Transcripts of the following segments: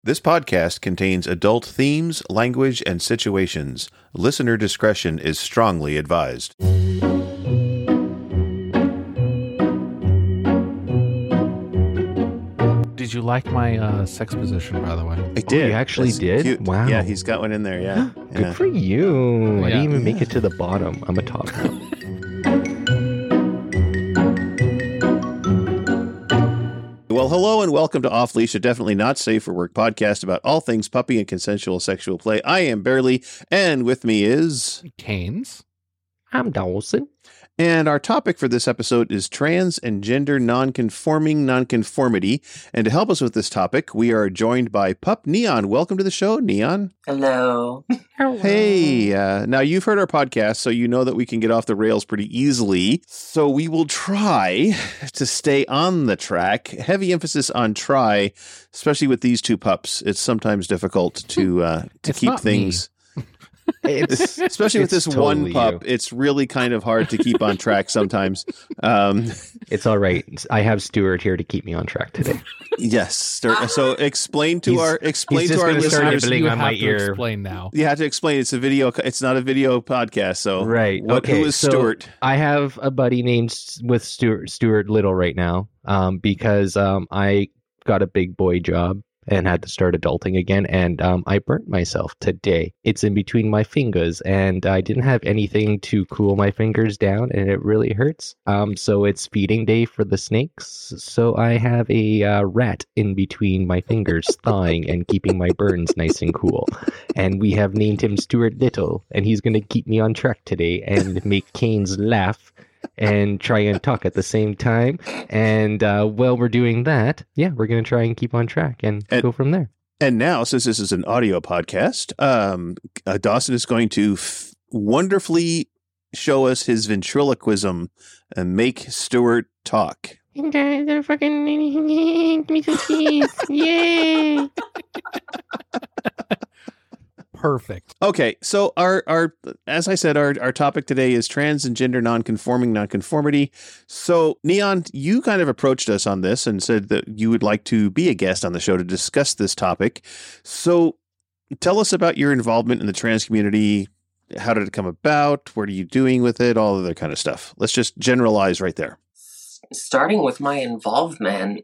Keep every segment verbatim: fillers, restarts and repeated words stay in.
This podcast contains adult themes, language, and situations. Listener discretion is strongly advised. Did you like my uh, sex position, by the way? I did. Oh, you actually That's did? cute. Wow. Yeah, he's got one in there, yeah. Good yeah. for you. I Yeah. didn't even make it to the bottom. I'm a top now. Well, hello and welcome to Off Leash, a definitely not safe for work podcast about all things puppy and consensual sexual play. I am Barely, and with me is... Canes? I'm Dawson. And our topic for this episode is trans and gender nonconforming nonconformity. And to help us with this topic, we are joined by Pup Neon. Welcome to the show, Neon. Hello. Hey, uh, now you've heard our podcast, so you know that we can get off the rails pretty easily. So we will try to stay on the track. Heavy emphasis on try, especially with these two pups. It's sometimes difficult to uh, to It's keep not things. It's, Especially with it's this one totally pup, you. it's really kind of hard to keep on track sometimes. Um, It's all right. I have Stuart here to keep me on track today. yes. Start, so explain to He's- our explain he's to just our gonna start listeners. nibbling you on have my to ear. explain now. You have to explain. It's a video. It's not a video podcast. So Right. What, okay. Who is so Stuart? I have a buddy named S- with Stuart Stuart Little right now, um, because um, I got a big boy job and had to start adulting again, and um, I burnt myself today. It's in between my fingers, and I didn't have anything to cool my fingers down, and it really hurts. Um, so it's feeding day for the snakes. So I have a uh, rat in between my fingers, thawing and keeping my burns nice and cool. And we have named him Stuart Little, and he's going to keep me on track today and make Canes laugh and try and talk at the same time. And uh, while we're doing that, yeah, we're going to try and keep on track and, And- go from there. And now, since this is an audio podcast, um, uh, Dawson is going to f- wonderfully show us his ventriloquism and make Stuart talk. You guys are fucking give me some cheese. Yay! Perfect. Okay, so our our as I said, our our topic today is trans and gender nonconforming nonconformity. So Neon, you kind of approached us on this and said that you would like to be a guest on the show to discuss this topic. So tell us about your involvement in the trans community. How did it come about? What are you doing with it? All of that kind of stuff. Let's just generalize right there. Starting with my involvement,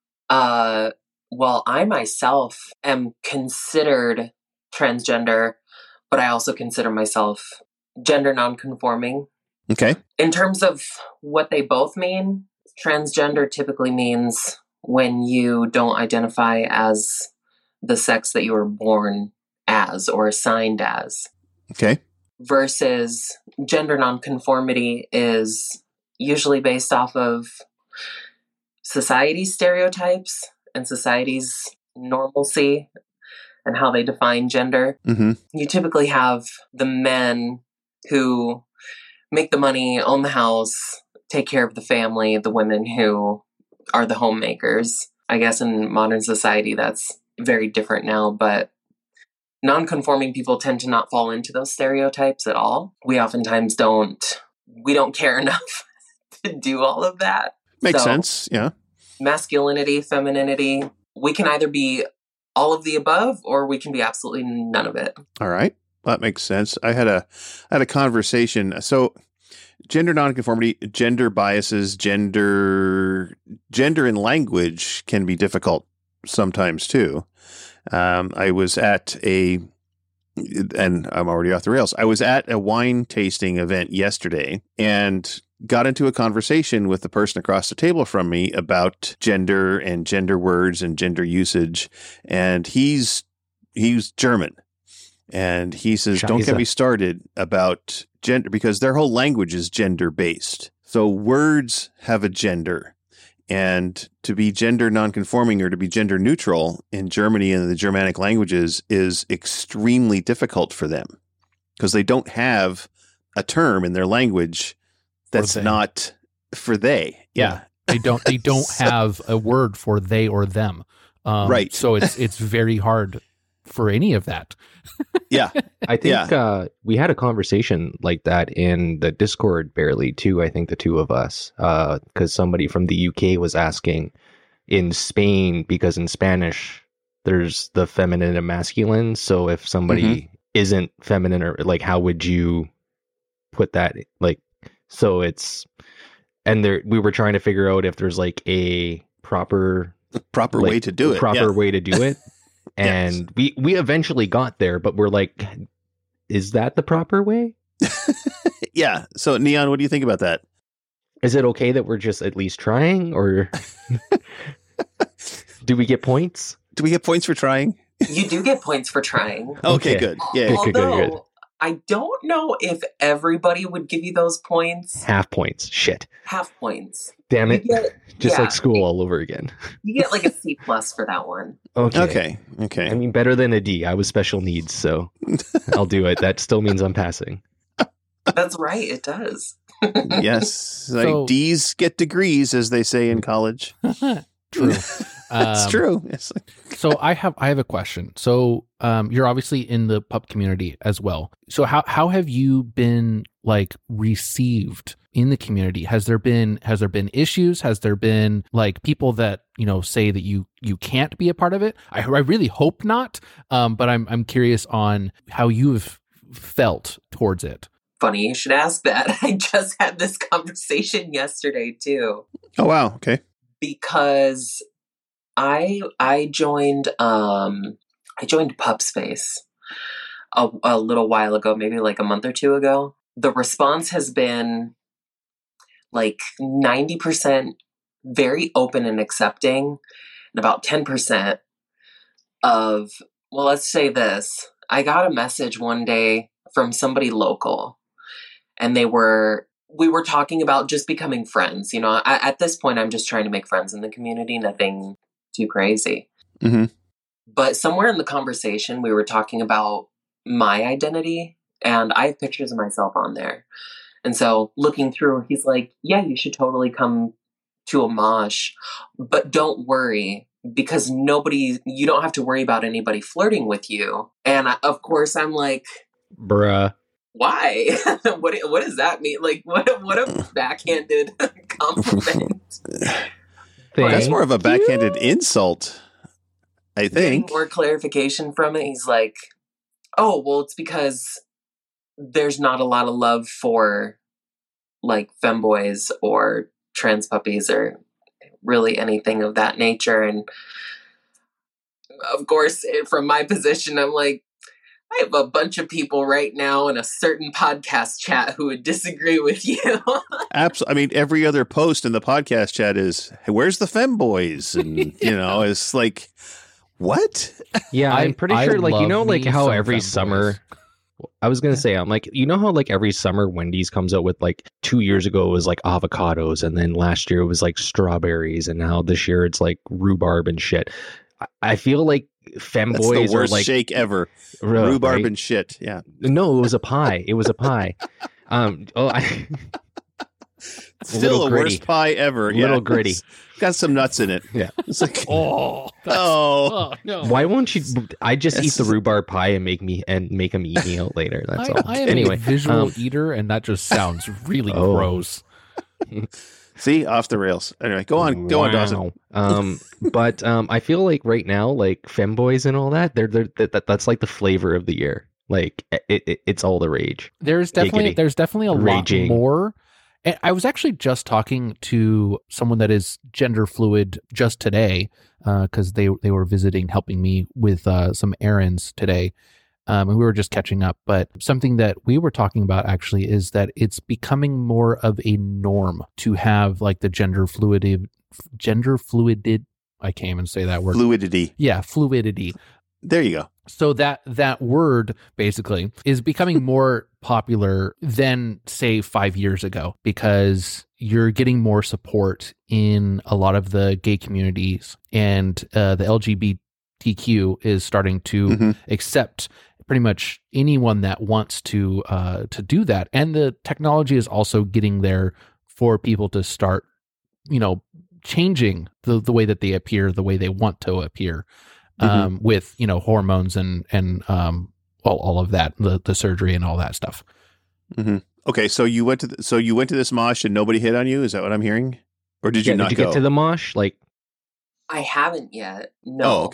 uh, well, I myself am considered transgender, but I also consider myself gender nonconforming. Okay. In terms of what they both mean, transgender typically means when you don't identify as the sex that you were born as or assigned as. Okay. Versus gender nonconformity is usually based off of society's stereotypes and society's normalcy and how they define gender. Mm-hmm. You typically have the men who make the money, own the house, take care of the family, the women who are the homemakers. I guess in modern society that's very different now, but non-conforming people tend to not fall into those stereotypes at all. We oftentimes don't, we don't care enough to do all of that. Makes So, sense. Yeah. Masculinity, femininity, we can either be all of the above or we can be absolutely none of it. All right. That makes sense. I had a I had a conversation. So gender nonconformity, gender biases, gender gender and language can be difficult sometimes too. Um, I was at a and I'm already off the rails. I was at a wine tasting event yesterday and got into a conversation with the person across the table from me about gender and gender words and gender usage. And he's he's German. And he says, don't get Scheiße. me started about gender because their whole language is gender based. So words have a gender. And to be gender nonconforming or to be gender neutral in Germany and the Germanic languages is extremely difficult for them because they don't have a term in their language that's they. not for they. Yeah. They don't they don't So- have a word for they or them. Um, Right. So it's it's very hard for any of that. Yeah. I think uh, we had a conversation like that in the Discord barely too. I think the two of us, because somebody from the U K was asking in Spain, because in Spanish there's the feminine and masculine. So if somebody Mm-hmm. isn't feminine, or like, how would you put that? Like, so it's, and there, we were trying to figure out if there's like a proper, The proper like, way to do it. proper yeah. way to do it. And Yes. we, we eventually got there, but we're like, is that the proper way? Yeah. So, Neon, what do you think about that? Is it okay that we're just at least trying, or do we get points? Do we get points for trying? You do get points for trying. Okay, Okay. good. Yeah. Good, good, good, Although, good. I don't know if everybody would give you those points. Half points. Shit. Half points. Damn You it. get, Just yeah, like school all over again. you get like a C plus for that one. Okay. Okay. Okay. I mean, better than a D. I was special needs, so I'll do it. That still means I'm passing. That's right, it does. Yes. Like So- D's get degrees, as they say in college. True. It's Um, true. It's like, So I have I have a question. So um, you're obviously in the pup community as well. So how how have you been like received in the community? Has there been has there been issues? Has there been like people that you know say that you you can't be a part of it? I I really hope not. Um, but I'm I'm curious on how you've felt towards it. Funny you should ask that. I just had this conversation yesterday too. oh, wow. Okay. Because I I joined um I joined PupSpace a, a little while ago, maybe like a month or two ago. The response has been like ninety percent very open and accepting, and about ten percent of, well, let's say this. I got a message one day from somebody local, and they were we were talking about just becoming friends. You know, I, at this point, I'm just trying to make friends in the community, nothing too crazy. Mhm. But somewhere in the conversation, we were talking about my identity, and I have pictures of myself on there. And so looking through, he's like, yeah, you should totally come to a mosh, but don't worry, because nobody, you don't have to worry about anybody flirting with you. And I, of course, I'm like, Bruh. why? what what does that mean? Like, what what a backhanded compliment. Thank That's more of a backhanded you. insult, I Getting think. more clarification from it, he's like, oh, well, it's because there's not a lot of love for like femboys or trans puppies or really anything of that nature. And of course, it- from my position, I'm like, I have a bunch of people right now in a certain podcast chat who would disagree with you. Absolutely. I mean, every other post in the podcast chat is, hey, where's the femboys? And, you know, it's like, what? Yeah, I- I'm pretty I sure, like, you love know, like me how some every femboys. summer, I was going to say, I'm like, you know how, like, every summer Wendy's comes out with, like, two years ago it was, like, avocados, and then last year it was, like, strawberries, and now this year it's, like, rhubarb and shit. I, I feel like That's femboys the worst are, like, shake ever. Ugh, Rhubarb right? and shit. Yeah. No, it was a pie. It was a pie. Um, oh, I, Still little the gritty. worst pie ever. Little yeah. gritty. It's got some nuts in it. Yeah. It's like, Oh, that's- oh. oh no. Why won't you? I just Yes. eat the rhubarb pie and make me and make them eat me out later. That's I, all. I am Anyway, a visual um, eater, and that just sounds really Oh. gross. See, off the rails. Anyway, go on. Go on, Dawson. Wow. Um, but um, I feel like right now, like femboys and all that, they're, they're that, that that's like the flavor of the year. Like it, it it's all the rage. There's definitely Giggity. there's definitely a Raging. lot more. And I was actually just talking to someone that is gender fluid just today, because they they were visiting, helping me with uh, some errands today, um, and we were just catching up. But something that we were talking about actually is that it's becoming more of a norm to have like the gender fluid, gender fluided. I can't even say that word. Fluidity. Yeah, fluidity. There you go. So that that word basically is becoming more popular than say five years ago, because you're getting more support in a lot of the gay communities, and uh, the L G B T Q is starting to Mhm. accept pretty much anyone that wants to uh, to do that, and the technology is also getting there for people to start, you know, changing the the way that they appear, the way they want to appear. Um, with, you know, hormones and, and, um, all, all of that, the, the surgery and all that stuff. hmm Okay, so you went to the, so you went to this mosh and nobody hit on you. Is that what I'm hearing, or did you Yeah, not did you go? get to the mosh? Like, I haven't yet. No. Oh, okay.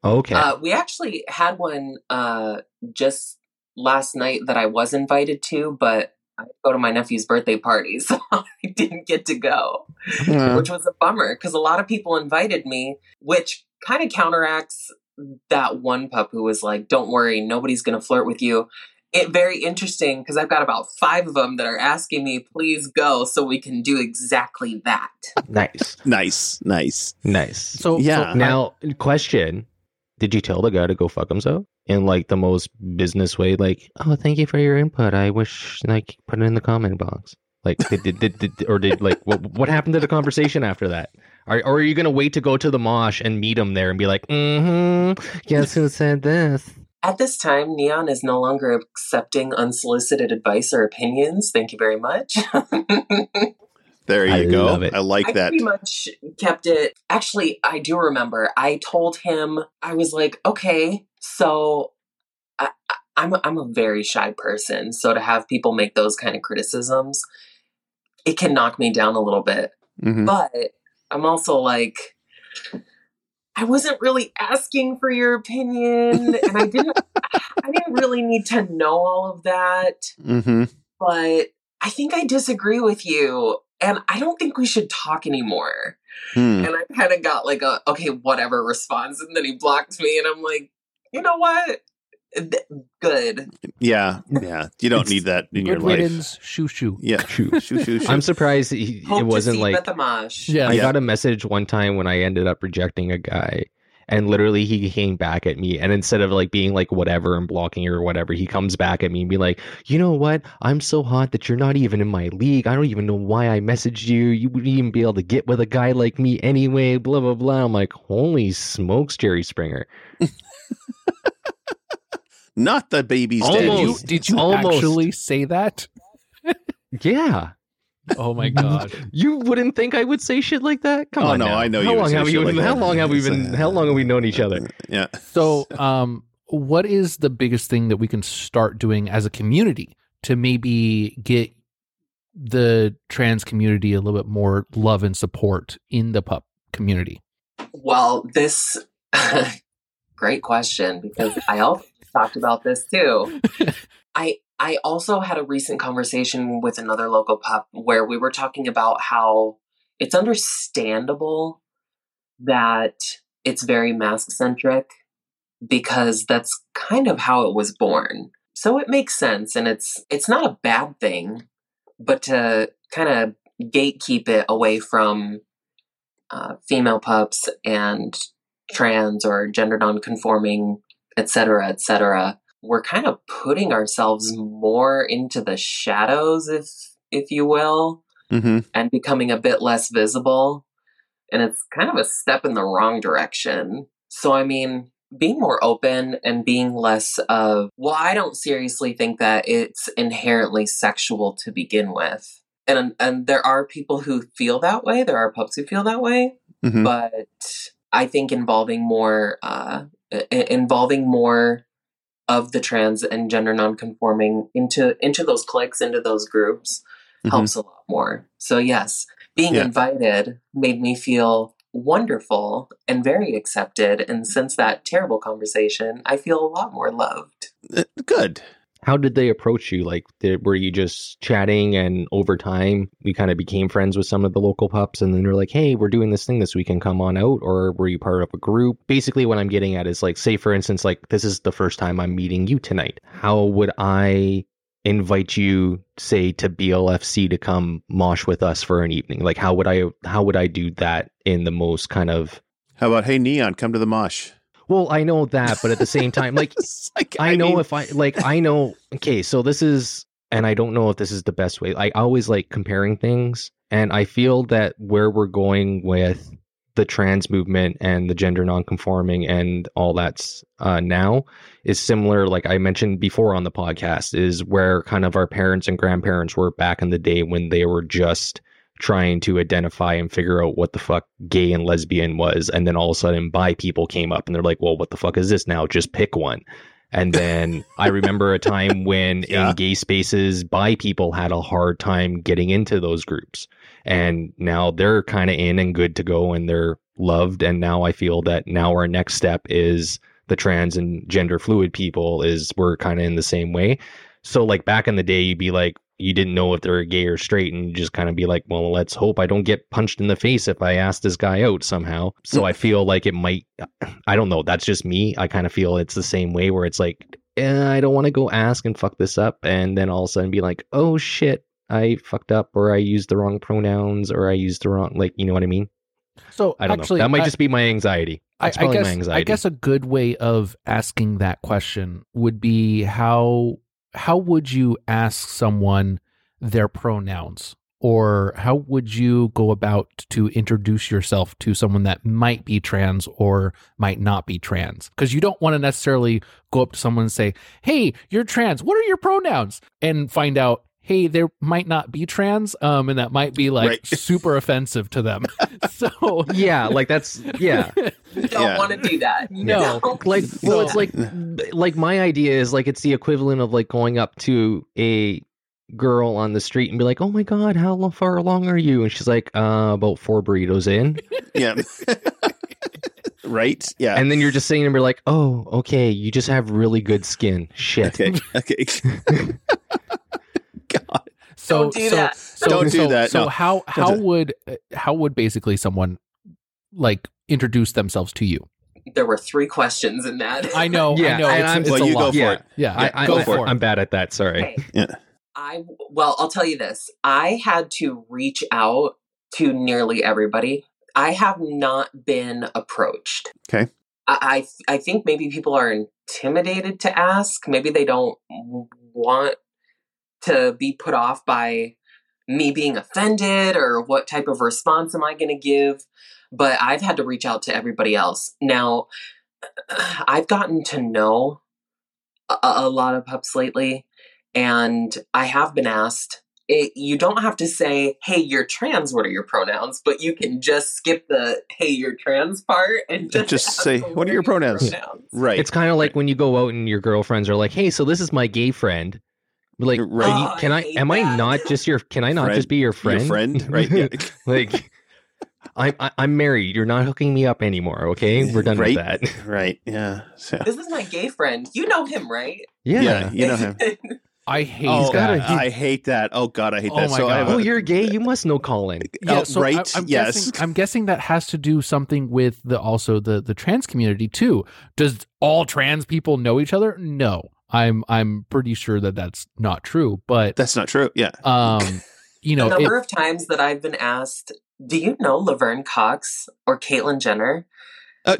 Okay. Uh, we actually had one uh, just last night that I was invited to, but I go to my nephew's birthday party, so I didn't get to go, Yeah. which was a bummer because a lot of people invited me, which kind of counteracts that one pup who was like, don't worry, nobody's going to flirt with you. It very interesting because I've got about five of them that are asking me, please go so we can do exactly that. Nice. Nice, nice. Nice. So Yeah. so Now, question. Did you tell the guy to go fuck himself? In like the most business way, like, oh, thank you for your input. I wish, like, put it in the comment box. Like, did, did, did, did or did, like, what, what happened to the conversation after that? Are, or are you going to wait to go to the mosh and meet him there and be like, mm-hmm, guess who said this? At this time, Neon is no longer accepting unsolicited advice or opinions. Thank you very much. There you I go. love it. I like I that. pretty much kept it. Actually, I do remember. I told him, I was like, okay, so I, I, I'm, a, I'm a very shy person. So to have people make those kind of criticisms, it can knock me down a little bit. Mhm. But I'm also like, I wasn't really asking for your opinion, and I didn't I didn't really need to know all of that, Mhm. but I think I disagree with you, and I don't think we should talk anymore. Hmm. And I kind of got like a, okay, whatever response, and then he blocked me, and I'm like, you know what? Th- Good. Yeah, yeah. You don't need that in your good life. riddance, shoo shoo. Yeah. Shoo, shoo, shoo. I'm surprised he, Hope it wasn't to see you like, at the mosh. Yeah. I Yeah. got a message one time when I ended up rejecting a guy, and literally he came back at me, and instead of like being like whatever and blocking or whatever, he comes back at me and be like, you know what? I'm so hot that you're not even in my league. I don't even know why I messaged you. You wouldn't even be able to get with a guy like me anyway, blah, blah, blah. I'm like, holy smokes, Jerry Springer. Not the baby's Almost. Did daddy. you did you Almost. actually say that? Yeah. Oh my god. You wouldn't think I would say shit like that? Come Oh, on no, now. I know how you would long say have shit you like how that. long have we It's, been uh, how long have we known each other? Yeah. So, um, what is the biggest thing that we can start doing as a community to maybe get the trans community a little bit more love and support in the pup community? Well, this great question because I also talked about this too. I I also had a recent conversation with another local pup where we were talking about how it's understandable that it's very mask centric because that's kind of how it was born. So it makes sense and it's it's not a bad thing, but to kind of gatekeep it away from uh, female pups and trans or gender non-conforming, et cetera, et cetera, we're kind of putting ourselves more into the shadows, if if you will, Mm-hmm. and becoming a bit less visible. And it's kind of a step in the wrong direction. So, I mean, being more open and being less of, well, I don't seriously think that it's inherently sexual to begin with. And and there are people who feel that way. There are pups who feel that way. Mm-hmm. But I think involving more, uh, i- involving more of the trans and gender non-conforming into into those cliques, into those groups, Mhm. helps a lot more. So yes, being Yeah. invited made me feel wonderful and very accepted. And since that terrible conversation, I feel a lot more loved. Uh, Good. How did they approach you? Like, did, were you just chatting and over time we kind of became friends with some of the local pups and then they're like, hey, we're doing this thing this weekend, come on out? Or were you part of a group? Basically what I'm getting at is like, say for instance, like this is the first time I'm meeting you tonight. How would I invite you, say, to B L F C to come mosh with us for an evening? Like how would I how would I do that in the most kind of How about, hey, Neon, come to the mosh? well, I know that, but at the same time, like It's like, I know mean, if I like I know okay, so this is and I don't know if this is the best way. I always like comparing things and I feel that where we're going with the trans movement and the gender nonconforming and all that's uh, now is similar, like I mentioned before on the podcast, is where kind of our parents and grandparents were back in the day when they were just trying to identify and figure out what the fuck gay and lesbian was. And then all of a sudden bi people came up and they're like, well, what the fuck is this now? Just pick one. And then I remember a time when Yeah. in gay spaces, bi people had a hard time getting into those groups. And now they're kind of in and good to go and they're loved, and now I feel that now our next step is the trans and gender fluid people is we're kind of in the same way. So like back in the day, you'd be like, you didn't know if they're gay or straight, and you just kind of be like, well, let's hope I don't get punched in the face if I ask this guy out somehow. So I feel like it might, I don't know, that's just me. I kind of feel it's the same way where it's like, eh, I don't want to go ask and fuck this up, and then all of a sudden be like, oh shit, I fucked up, or I used the wrong pronouns, or I used the wrong, like, you know what I mean? So I don't actually, know. That might I, just be my anxiety. That's I, I probably guess, my anxiety. I guess a good way of asking that question would be how how would you ask someone their pronouns, or how would you go about to introduce yourself to someone that might be trans or might not be trans? Because you don't want to necessarily go up to someone and say, hey, you're trans, what are your pronouns? And find out, hey, they might not be trans, um, and that might be like Right. super offensive to them. So yeah, like that's, yeah. You don't Yeah. want to do that. No. No. Like, well, So- it's like, like my idea is like, it's the equivalent of like going up to a girl on the street and be like, oh my God, how lo- far along are you? And she's like, uh, about four burritos in. Yeah. Right? Yeah. And then you're just saying, and you're like, oh, okay, you just have really good skin. Shit. okay. Okay. God. So, Don't do so, that. So, Don't do so, that, So no. how how do it. would how would basically someone like introduce themselves to you? There were three questions in that. I know, Yeah, I know. and It's, I'm- it's Well, a you go lot. for yeah. it. Yeah, I, I, go I, for it. I'm bad at that. Sorry. Okay. Yeah. I well, I'll tell you this. I had to reach out to nearly everybody. I have not been approached. Okay. I I, I think maybe people are intimidated to ask. Maybe they don't want to be put off by me being offended, or what type of response am I going to give? But I've had to reach out to everybody else. Now, I've gotten to know a, a lot of pups lately, and I have been asked, it, you don't have to say, hey, you're trans, what are your pronouns? But you can just skip the, hey, you're trans part and just, Just ask, say, "Well, what are your pronouns?" Right. It's kind of like when you go out and your girlfriends are like, hey, so this is my gay friend. Like, Right. are you- Oh, can I I, hate am I that. not just your, can I not Friend. just be your friend? Your friend. Right. Yeah. Like, I'm, I- I'm married. You're not hooking me up anymore. Okay. We're done Right. with that. Right. Yeah. So, This is my gay friend. You know him, right? Yeah. yeah. You know him. I hate Oh, He's gotta- that. he- I hate that. Oh God, I hate Oh that. my so I have God. Oh, a, you're gay? You must know Colin. Yeah, Oh, so right, I, I'm yes. guessing, I'm guessing that has to do something with the also the the trans community too. Does all trans people know each other? No, I'm I'm pretty sure that that's not true. But that's not true. Yeah. um, you know, the it, number of times that I've been asked, do you know Laverne Cox or Caitlyn Jenner? Uh,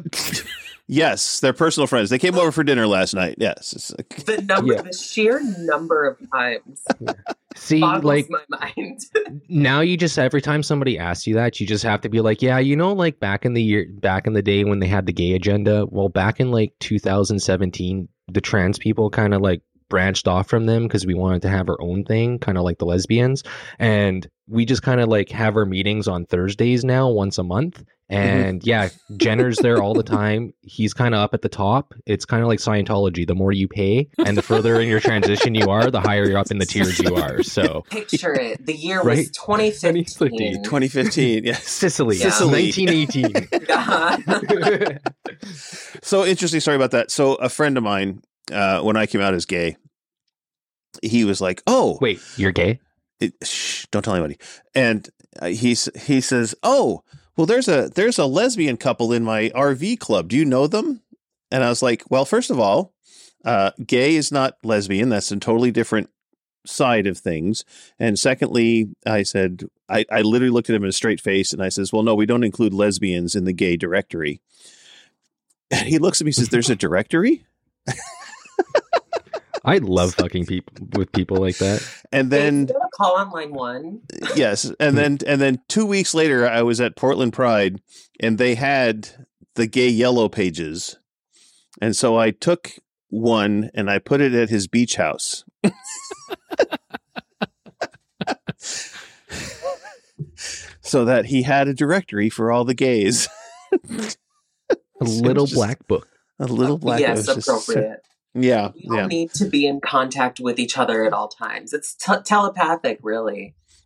yes, they're personal friends. They came over for dinner last night. Yes. It's like- The number, Yeah. the sheer number of times See, boggles like, my mind. now you just, every time somebody asks you that, you just have to be like, yeah, you know, like back in the year, back in the day when they had the gay agenda, well, back in like two thousand seventeen, the trans people kind of like branched off from them because we wanted to have our own thing, kind of like the lesbians. And we just kind of like have our meetings on Thursdays now, once a month. And yeah, Jenner's there all the time. He's kind of up at the top. It's kind of like Scientology. The more you pay and the further in your transition you are, the higher you're up in the tiers you are. So Picture it. The year Right? was twenty fifteen. twenty fifteen. Yes. Sicily, Yeah. Sicily. nineteen eighteen. Yeah. So interesting story about that. So a friend of mine, uh, when I came out as gay, he was like, "Oh, Wait, you're gay? it, shh, don't tell anybody." And uh, he's he says, "Oh, well, there's a there's a lesbian couple in my R V club. Do you know them?" And I was like, "Well, first of all, uh, gay is not lesbian. That's a totally different side of things. And secondly, I said, I, I literally looked at him in a straight face, and I says, well, no, we don't include lesbians in the gay directory." And he looks at me and says, "There's a directory?" I love fucking people with people like that. And then Did you call on line one? yes, and then and then two weeks later, I was at Portland Pride, and they had the gay yellow pages, and so I took one and I put it at his beach house. So that he had a directory for all the gays. A little just- black book. A little black. it Yes, was just- appropriate. yeah, We all yeah. need to be in contact with each other at all times. It's t- telepathic, really.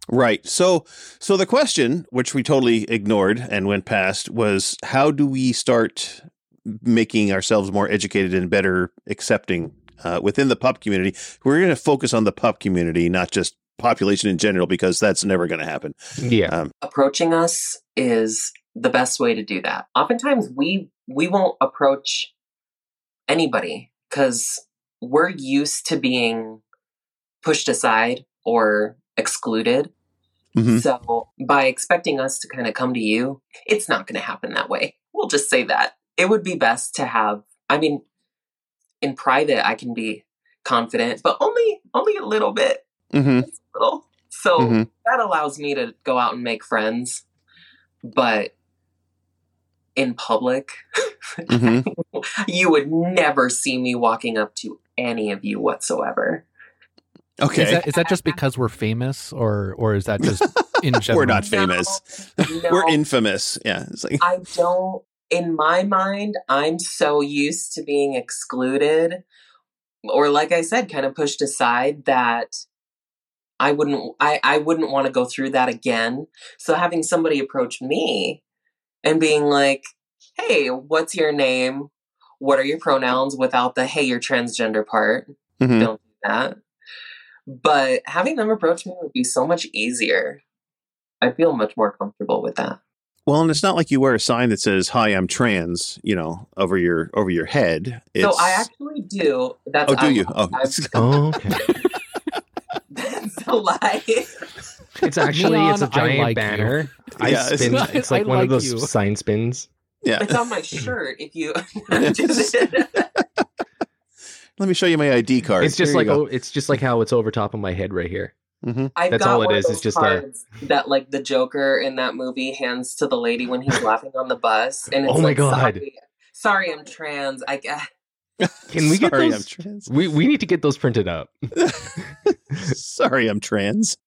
Right. So, so the question, which we totally ignored and went past, was how do we start making ourselves more educated and better accepting uh, within the pup community? We're going to focus on the pup community, not just population in general, because that's never going to happen. Yeah. Um, Approaching us is the best way to do that. Oftentimes we we won't approach anybody because we're used to being pushed aside or excluded. mhm. So by expecting us to kind of come to you, it's not going to happen that way. We'll just say that. It would be best to have, I mean, in private, I can be confident, but only only a little bit. Mhm. Just a little. So Mhm. that allows me to go out and make friends. But in public, Mhm. you would never see me walking up to any of you whatsoever. Okay. Is that is that just because we're famous, or or is that just in general? We're not famous. No, We're infamous. Yeah. It's like, I don't, in my mind, I'm so used to being excluded or, like I said, kind of pushed aside that I wouldn't, I, I wouldn't want to go through that again. So having somebody approach me and being like, hey, what's your name? What are your pronouns, without the, hey, you're transgender part. mhm. Don't do that. But having them approach me would be so much easier. I feel much more comfortable with that. Well, and it's not like you wear a sign that says "Hi, I'm trans," you know, over your over your head. It's, So I actually do. That's oh, do I- you? Oh, I've- Oh, okay. That's a lie. It's actually Neon, it's a I giant like you. banner. I Yeah, it's- spin. It's like I one like of those you. sign spins. yeah. It's on my shirt. If you, Let me show you my I D card. It's just Here like you go. oh, it's just like how it's over top of my head right here. Mhm. I've That's got all it one is, Of it's those just a- cards that, like the Joker in that movie, hands to the lady when he's laughing on the bus, and it's Oh my like, God. Sorry, sorry, I'm trans. I guess. Can we get Sorry, those? I'm trans. We we need to get those printed up. Sorry, I'm trans.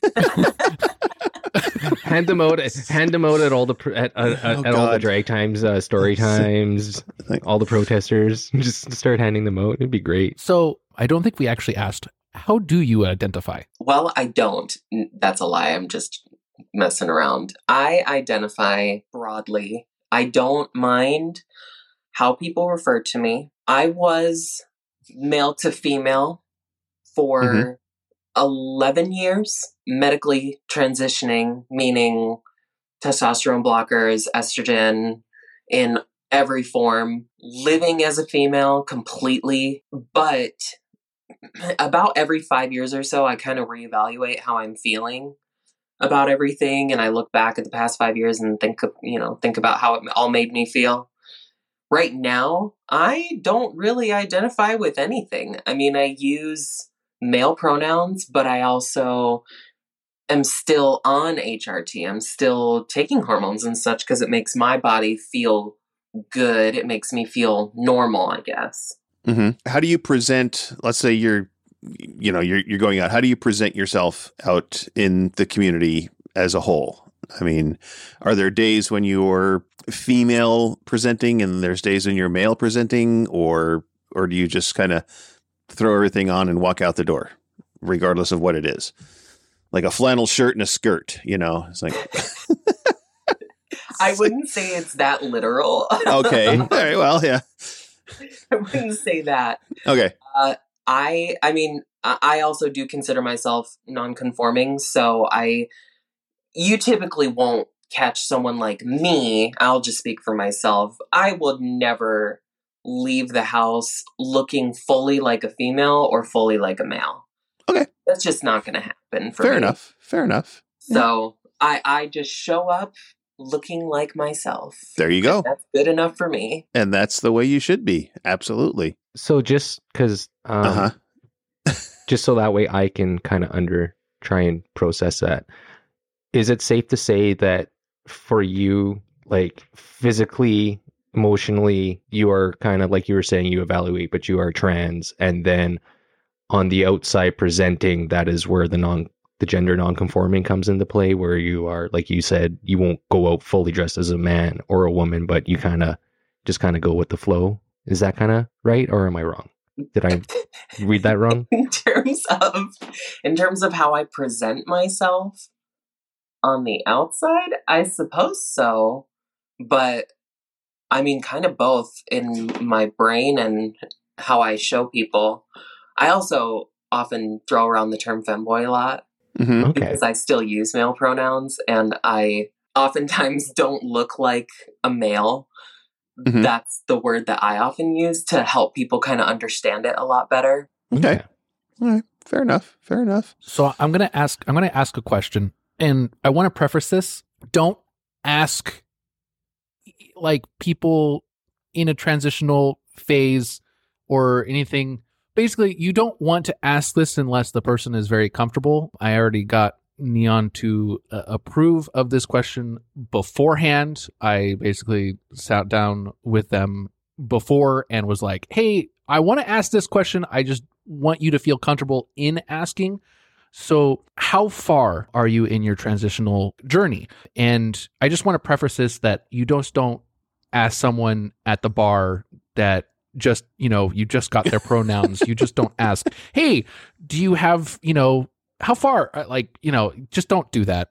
hand them out. Hand them out at all the pr- at, at, at, Oh, at all the God. drag times, uh, story times, Like- all the protesters. Just start handing them out. It'd be great. So I don't think we actually asked. How do you identify? Well, I don't. N- That's a lie. I'm just messing around. I identify broadly. I don't mind how people refer to me. I was male to female for Mhm. eleven years, medically transitioning, meaning testosterone blockers, estrogen in every form, living as a female completely. But about every five years or so, I kind of reevaluate how I'm feeling about everything, and I look back at the past five years and think, of, you know, think about how it all made me feel. Right now, I don't really identify with anything. I mean, I use male pronouns, but I also am still on H R T. I'm still taking hormones and such because it makes my body feel good. It makes me feel normal, I guess. hmm How do you present? Let's say you're, you know, you're you're going out. How do you present yourself out in the community as a whole? I mean, are there days when you're female presenting and there's days when you're male presenting, or or do you just kind of throw everything on and walk out the door, regardless of what it is? Like a flannel shirt and a skirt, you know? It's like, I wouldn't say it's that literal. okay, all right, well, yeah, I wouldn't say that. okay, I I mean, I I also do consider myself non-conforming, so I you typically won't catch someone like me. I'll just speak for myself. I would never leave the house looking fully like a female or fully like a male. Okay. That's just not going to happen for fair me. enough, fair enough. So, I I just show up looking like myself. There you go, That's good enough for me. and that's the way you should be. Absolutely. So just because, um, Uh huh. just so that way I can kind of under try and process that. Is it safe to say that for you, like physically, emotionally, you are kind of like you were saying, you evaluate, but you are trans, and then on the outside presenting, that is where the non the gender non-conforming comes into play, where you are, like you said, you won't go out fully dressed as a man or a woman, but you kind of just kind of go with the flow. Is that kind of right, or am I wrong? Did I read that wrong? in terms of in terms of how I present myself, on the outside, I suppose so. But I mean, kind of both in my brain and how I show people. I also often throw around the term femboy a lot Mm-hmm. Okay. because I still use male pronouns and I oftentimes don't look like a male. Mhm. That's the word that I often use to help people kind of understand it a lot better. Okay. All right. Fair enough. Fair enough. So I'm gonna ask. I'm gonna ask a question, and I want to preface this. Don't ask like people in a transitional phase or anything. Basically, you don't want to ask this unless the person is very comfortable. I already got Neon to uh, approve of this question beforehand. I basically sat down with them before and was like, hey, I want to ask this question. I just want you to feel comfortable in asking. So how far are you in your transitional journey? And I just want to preface this that you just don't ask someone at the bar that just, you know, you just got their pronouns. You just don't ask, hey, do you have, you know, how far? Like, you know, just don't do that.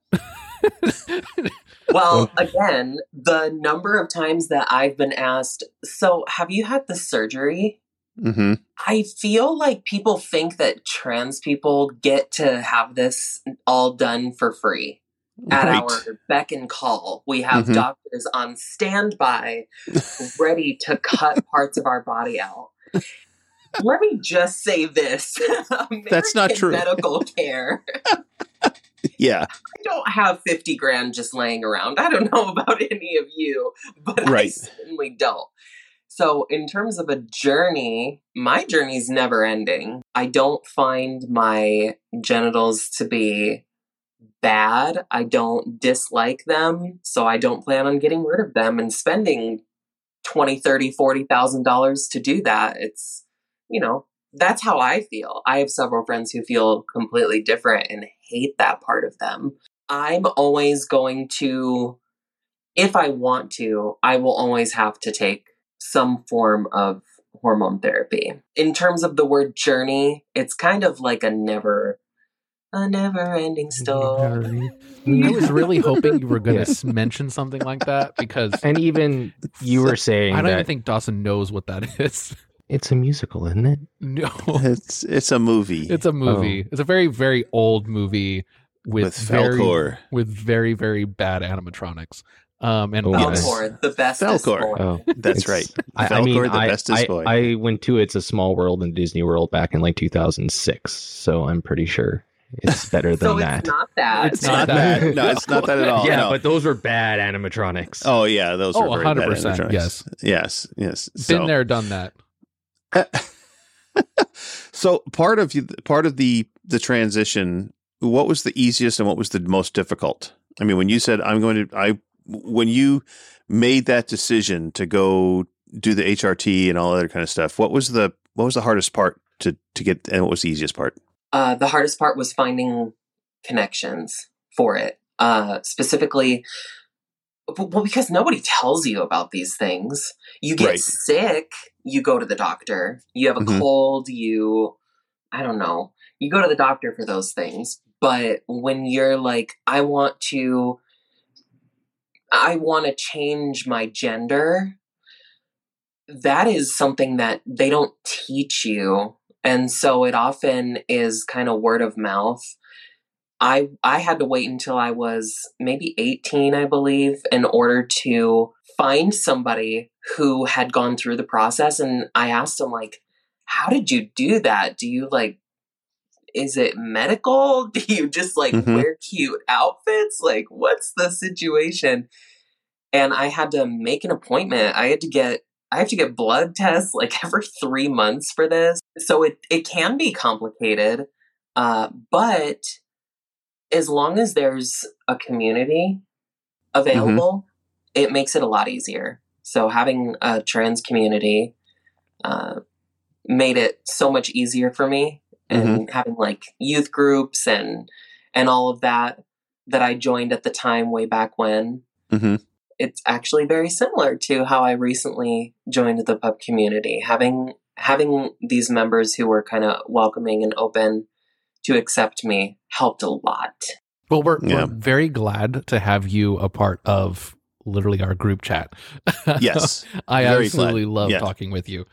Well, again, the number of times that I've been asked, so have you had the surgery? Mm-hmm. I feel like people think that trans people get to have this all done for free. At Right. our beck and call, we have Mhm. doctors on standby ready to cut parts of our body out. Let me just say this. That's not American true. Medical care. Yeah. I don't have fifty grand just laying around. I don't know about any of you, but I Right. certainly don't. So in terms of a journey, my journey's never ending. I don't find my genitals to be bad. I don't dislike them, so I don't plan on getting rid of them and spending twenty, thirty, forty thousand dollars to do that. It's, you know, that's how I feel. I have several friends who feel completely different and hate that part of them. I'm always going to, if I want to, I will always have to take some form of hormone therapy. In terms of the word journey, it's kind of like a never a never-ending story. I was really hoping you were going to Yeah. mention something like that because And even you were saying I don't that even think Dawson knows what that is. it's a musical, isn't it? No, It's it's a movie it's a movie. It's a very, very old movie with, with very, Falcor. with very, very bad animatronics. Um, and Oh, yes. Falcor, the bestest Falcor. boy. Oh, That's it's- right. I, I Falcor, mean, the I, bestest I, boy. I went to It's a Small World in Disney World back in like two thousand six, so I'm pretty sure it's better than So that. it's not that. It's It's not that. No, it's not that at all. yeah, no. but those were bad animatronics. Oh yeah, those Oh, are very one hundred bad percent, animatronics. yes. Yes, yes. Been So, there, done that. so part of you, part of the the transition. What was the easiest and what was the most difficult? I mean, when you said I'm going to, I when you made that decision to go do the H R T and all other kind of stuff, what was the what was the hardest part to to get, and what was the easiest part? Uh, the hardest part was finding connections for it. Uh, specifically, well, because nobody tells you about these things. You get Right. sick, you go to the doctor. You have a Mhm. cold, you, I don't know, you go to the doctor for those things. But when you're like, I want to, I want to change my gender, that is something that they don't teach you. And so it often is kind of word of mouth. I I had to wait until I was maybe eighteen, I believe, in order to find somebody who had gone through the process. And I asked them, like, how did you do that? Do you like, is it medical? Do you just like Mhm. wear cute outfits? Like, what's the situation? And I had to make an appointment. I had to get I have to get blood tests like every three months for this. So it, it can be complicated. Uh, but as long as there's a community available, it makes it a lot easier. So having a trans community uh, made it so much easier for me. And having like youth groups and and all of that that I joined at the time way back when. Mm-hmm. It's actually very similar to how I recently joined the pub community. Having having these members who were kind of welcoming and open to accept me helped a lot. Well, we're, Yeah. we're very glad to have you a part of literally our group chat. Yes. I Very absolutely glad. love Yeah. talking with you.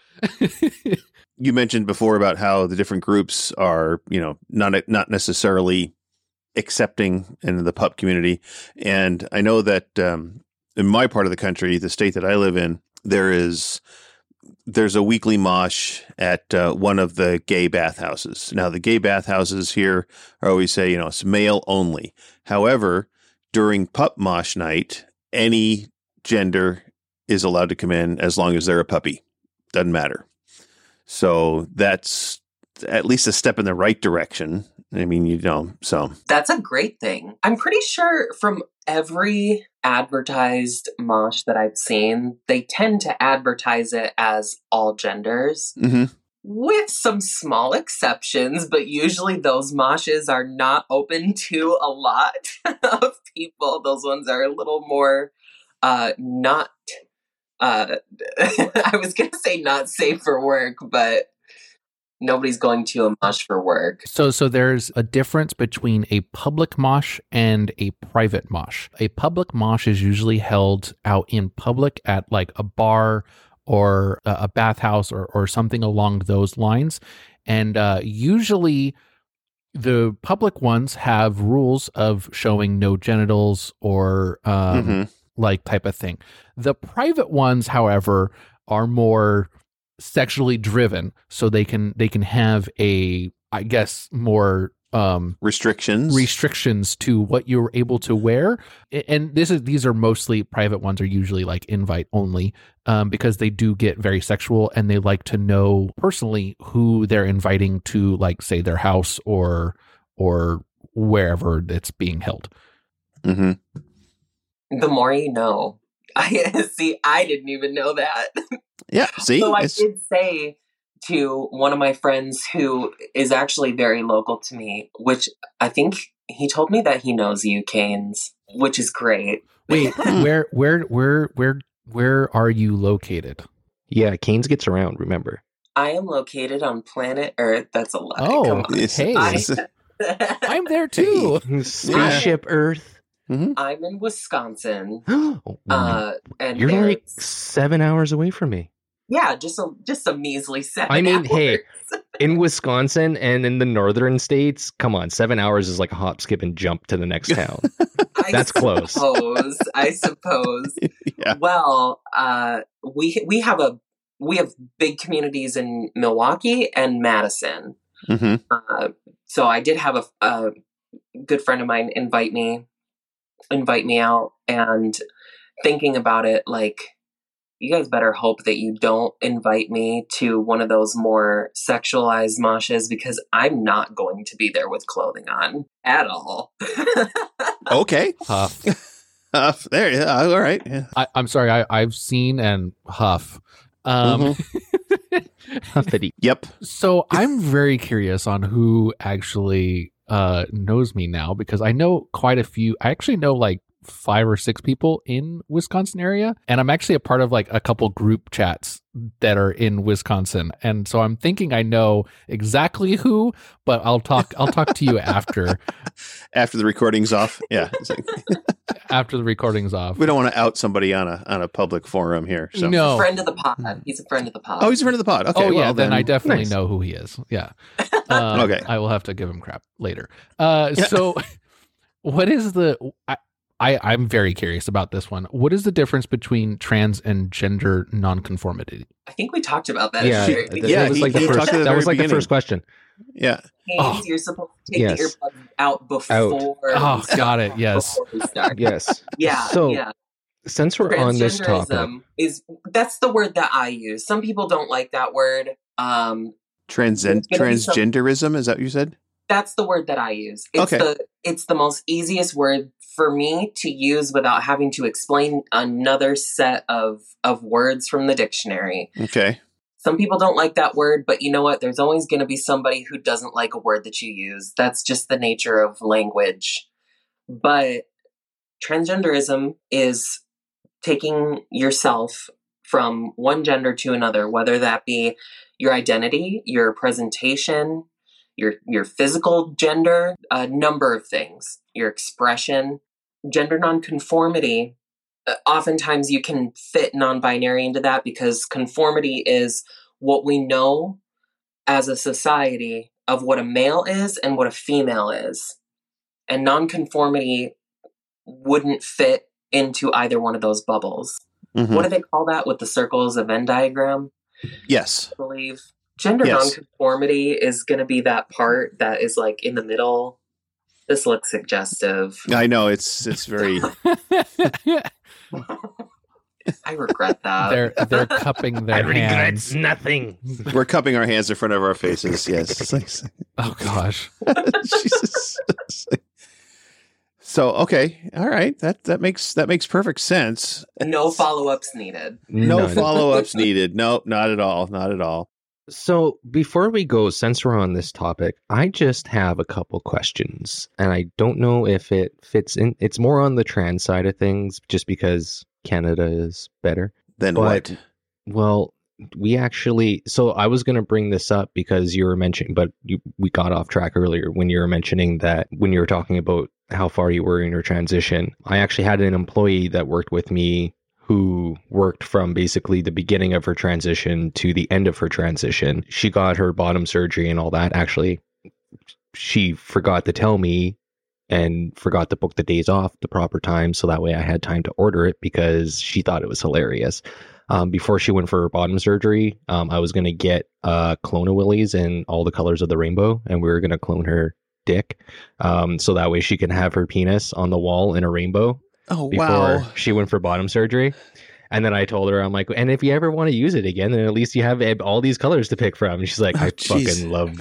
You mentioned before about how the different groups are, you know, not not necessarily accepting in the pup community. And I know that um, in my part of the country, the state that I live in, there is there's a weekly mosh at uh, one of the gay bathhouses. Now, the gay bathhouses here are always say, you know, it's male only. However, during pup mosh night, any gender is allowed to come in as long as they're a puppy. Doesn't matter. So that's at least a step in the right direction. I mean, you know, so. That's a great thing. I'm pretty sure from every advertised mosh that I've seen, they tend to advertise it as all genders, Mm-hmm. with some small exceptions, but usually those moshes are not open to a lot of people. Those ones are a little more uh, not, uh, I was going to say not safe for work, but nobody's going to a mosh for work. So, so there's a difference between a public mosh and a private mosh. A public mosh is usually held out in public at like a bar or a a bathhouse or, or something along those lines. And uh, usually the public ones have rules of showing no genitals or um, Mm-hmm. like type of thing. The private ones, however, are more sexually driven, so they can they can have a, I guess, more um Restrictions. restrictions to what you're able to wear. A- and this is these are mostly private ones, are usually like invite only, um because they do get very sexual and they like to know personally who they're inviting to, like, say, their house or or wherever it's being held. Mm-hmm. The more you know. I see. I didn't even know that. Yeah. See, So I It's- did say to one of my friends who is actually very local to me, which I think he told me that he knows you, Canes, which is great. Wait, where where where where where are you located? Yeah, Canes gets around, remember. I am located on planet Earth. That's a lie. Oh, Come on. it's- hey. I, I'm there too. Spaceship Earth. Mhm. I'm in Wisconsin. Oh, Uh, and You're like there's- seven hours away from me. yeah, just a just a measly seven I mean, hours. hey, in Wisconsin and in the northern states, come on, seven hours is like a hop, skip, and jump to the next town. I That's close. suppose, I suppose. Yeah. Well, uh, we we have a we have big communities in Milwaukee and Madison. Mm-hmm. Uh, so I did have a, a good friend of mine invite me invite me out, and thinking about it, like, you guys better hope that you don't invite me to one of those more sexualized moshes, because I'm not going to be there with clothing on at all. Okay. Huff. Uh, there. Yeah. All right. Yeah. I, I'm sorry. I, I've seen and huff. Um, Huffity. Yep. So I'm very curious on who actually uh, knows me now, because I know quite a few. I actually know like five or six people in Wisconsin area, and I'm actually a part of like a couple group chats that are in Wisconsin. And so I'm thinking I know exactly who, but I'll talk I'll talk to you after After the recording's off. Yeah. It's like, after the recording's off. we don't want to out somebody on a on a public forum here. So. No. Friend of the pod. He's a friend of the pod. Oh, he's a friend of the pod. Okay. oh yeah, well, then, I definitely Nice. know who he is. Yeah. Um, Okay. I will have to give him crap later. Uh, Yeah. so, what is the? I, I I'm very curious about this one. What is the difference between trans and gender nonconformity? I think we talked about that. Yeah, at the very th- beginning. Yeah, that was he- like the he first. talked at the That was very like the beginning. first question. Yeah. Hey, Oh. you're supposed to take Yes. the earbuds out before. Oh, got it. Yes. before we start. Yes. Yeah. So yeah. since we're on this topic, Transgenderism is that's the word that I use. Some people don't like that word. Um, Transgen- There's gonna be some- transgenderism. Is that what you said? that's the word that I use. It's Okay. the it's the most easiest word for me to use without having to explain another set of of words from the dictionary. Okay. Some people don't like that word, but you know what? There's always going to be somebody who doesn't like a word that you use. That's just the nature of language. But transgenderism is taking yourself from one gender to another, whether that be your identity, your presentation, your your physical gender, a number of things, your expression, gender nonconformity. Uh, oftentimes you can fit non-binary into that because conformity is what we know as a society of what a male is and what a female is. And nonconformity wouldn't fit into either one of those bubbles. Mm-hmm. What do they call that with the circles, a Venn diagram? Yes. I believe. Gender Yes. nonconformity is going to be that part that is like in the middle. This looks suggestive. I know it's it's very. I regret that. they're they're cupping their I regret hands. nothing. We're cupping our hands in front of our faces. Yes. It's like- Oh gosh. Jesus. So okay, all right. That that makes that makes perfect sense. No follow-ups needed. No None. follow-ups needed. Nope, not at all. Not at all. So before we go, since we're on this topic, I just have a couple questions, and I don't know if it fits in. It's more on the trans side of things, just because Canada is better. Then But- what? Well, we actually. So I was going to bring this up because you were mentioning, but you, we got off track earlier when you were mentioning that when you were talking about how far you were in your transition. I actually had an employee that worked with me who worked from basically the beginning of her transition to the end of her transition. She got her bottom surgery and all that. Actually, she forgot to tell me and forgot to book the days off the proper time. So that way I had time to order it because she thought it was hilarious. Um, before she went for her bottom surgery, um, I was going to get a clone of Willie's in all the colors of the rainbow, and we were going to clone her dick. Um, so that way she can have her penis on the wall in a rainbow. Oh Before wow! she went for bottom surgery. And then I told her, I'm like, and if you ever want to use it again, then at least you have all these colors to pick from. And she's like, Oh, I jeez. fucking love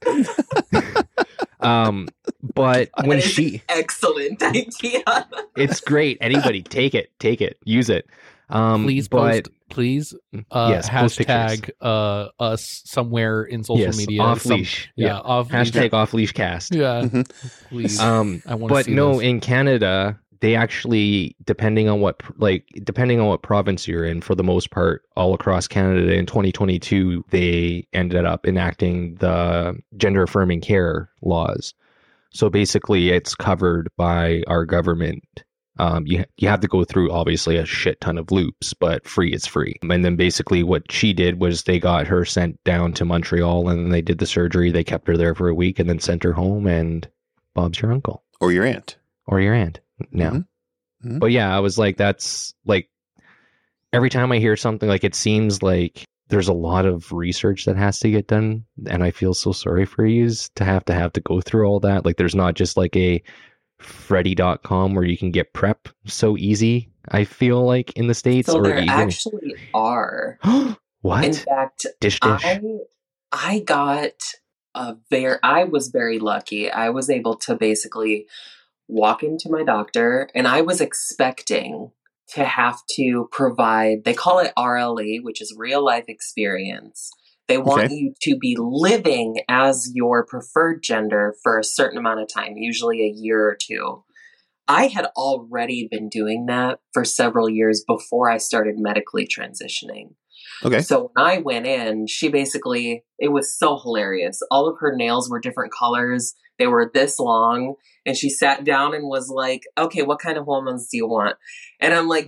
that. um, but That when is she, an excellent idea. it's great. Anybody take it, take it, use it. Um, Please but post. Please uh, yes, post pictures. hashtag uh, us somewhere in social Yes, media. off some- leash. Yeah, Yeah. off Hashtag leash. off leash cast. Yeah, Mhm. please. Um, I want to but see no, this. in Canada, they actually, depending on what, like, depending on what province you're in, for the most part, all across Canada in twenty twenty-two, they ended up enacting the gender affirming care laws. So basically, it's covered by our government. Um, you you have to go through obviously a shit ton of loops, but free is free. And then basically, what she did was they got her sent down to Montreal, and they did the surgery. They kept her there for a week, and then sent her home. And Bob's your uncle Or your aunt. or your aunt now. Mhm. Mhm. But yeah, I was like, that's like every time I hear something, like it seems like there's a lot of research that has to get done, and I feel so sorry for you to have to have to go through all that. Like there's not just like a Freddy dot com where you can get prep so easy, I feel like in the States. So or there even actually are. what? In fact, Dish dish. I I got a very I was very lucky. I was able to basically walk into my doctor, and I was expecting to have to provide, they call it R L E, which is real life experience. They want Okay. you to be living as your preferred gender for a certain amount of time, usually a year or two. I had already been doing that for several years before I started medically transitioning. Okay. So when I went in, she basically, it was so hilarious. All of her nails were different colors. They were this long. And she sat down and was like, okay, what kind of hormones do you want? And I'm like,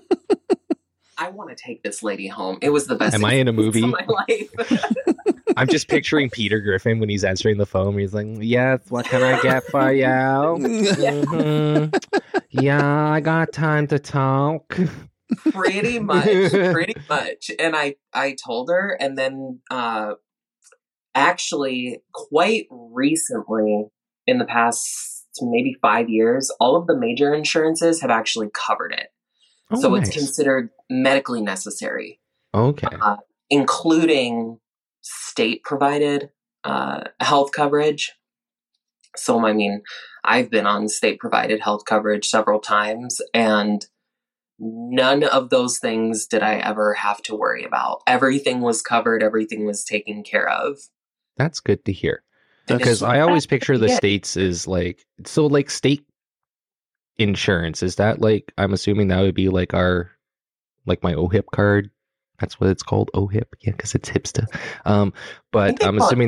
I want to take this lady home. It was the best Am I in a experience movie? of my life. I'm just picturing Peter Griffin when he's answering the phone. He's like, yes, what can I get for you? Mhm. Yeah, I got time to talk. pretty much, pretty much. And I, I told her, and then uh, actually quite recently, in the past maybe five years, all of the major insurances have actually covered it. Oh, so nice. it's considered medically necessary, Okay. uh, including state-provided uh, health coverage. So, I mean, I've been on state-provided health coverage several times, and none of those things did I ever have to worry about. Everything was covered. Everything was taken care of. That's good to hear. And Because it's- I always picture the Yeah. states is like, so like state insurance, is that like, I'm assuming that would be like our, like my O H I P card. That's what it's called, O H I P. Yeah, because it's hipster. Um, I but think they I'm call it assuming that, Medicare.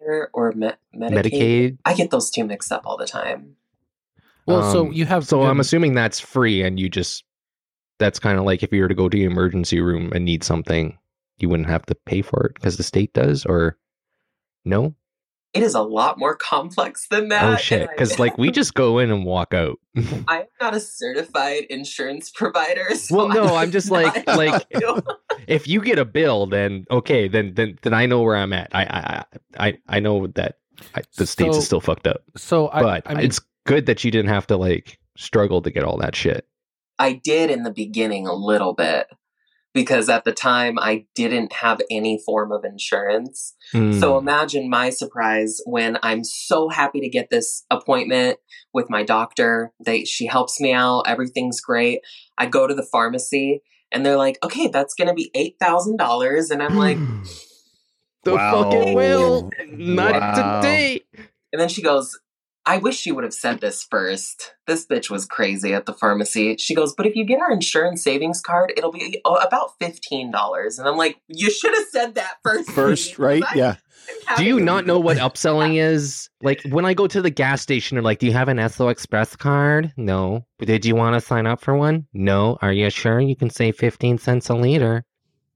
Medicare or me- Medicaid? Medicaid. I get those two mixed up all the time. Well, so Um, you have So you I'm have- assuming that's free, and you just that's kind of like if you were to go to the emergency room and need something, you wouldn't have to pay for it because the state does, or no? It is a lot more complex than that. Oh shit! and I- Because like we just go in and walk out. I'm not a certified insurance provider. So Well, no, I I'm just do like not like know. if you get a bill, then okay, then then then I know where I'm at. I I I I know that I, the states So- is still fucked up, so I, but I mean, it's good that you didn't have to like struggle to get all that shit. I did in the beginning a little bit because at the time I didn't have any form of insurance. Mm. So imagine my surprise when I'm so happy to get this appointment with my doctor. They she helps me out. Everything's great. I go to the pharmacy and they're like, "Okay, that's going to be eight thousand dollars." And I'm like, the Wow. fucking will, not Wow. today. and then she goes, "I wish she would have said this first. This bitch was crazy at the pharmacy." She goes, "But if you get our insurance savings card, it'll be oh, about fifteen dollars." And I'm like, "You should have said that first. First, please. right? I- Yeah. I'm Do you having- not know what upselling is? Like when I go to the gas station, they're like, "Do you have an Esso Express card?" No. "But did you want to sign up for one?" No. "Are you sure you can save fifteen cents a liter?"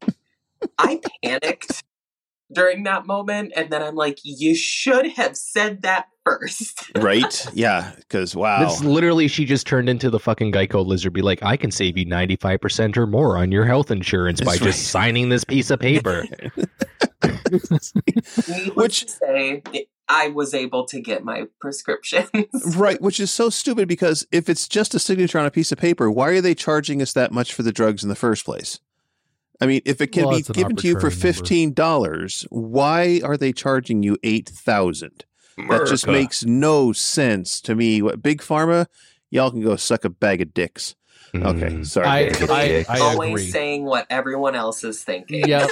I panicked during that moment, and then I'm like, "You should have said that first." Right? Yeah. Because, wow. This literally, she just turned into the fucking Geico lizard. Be like, "I can save you ninety-five percent or more on your health insurance by That's just right. signing this piece of paper." Needless Which- to say, I was able to get my prescriptions. Right, which is so stupid because if it's just a signature on a piece of paper, why are they charging us that much for the drugs in the first place? I mean, if it can Well, be it's an given to you for arbitrary number. fifteen dollars, why are they charging you eight thousand dollars? That just makes no sense to me. What Big Pharma, y'all can go suck a bag of dicks. Okay, Mm. sorry. I, Dave. I, I Always agree. saying what everyone else is thinking. Yep.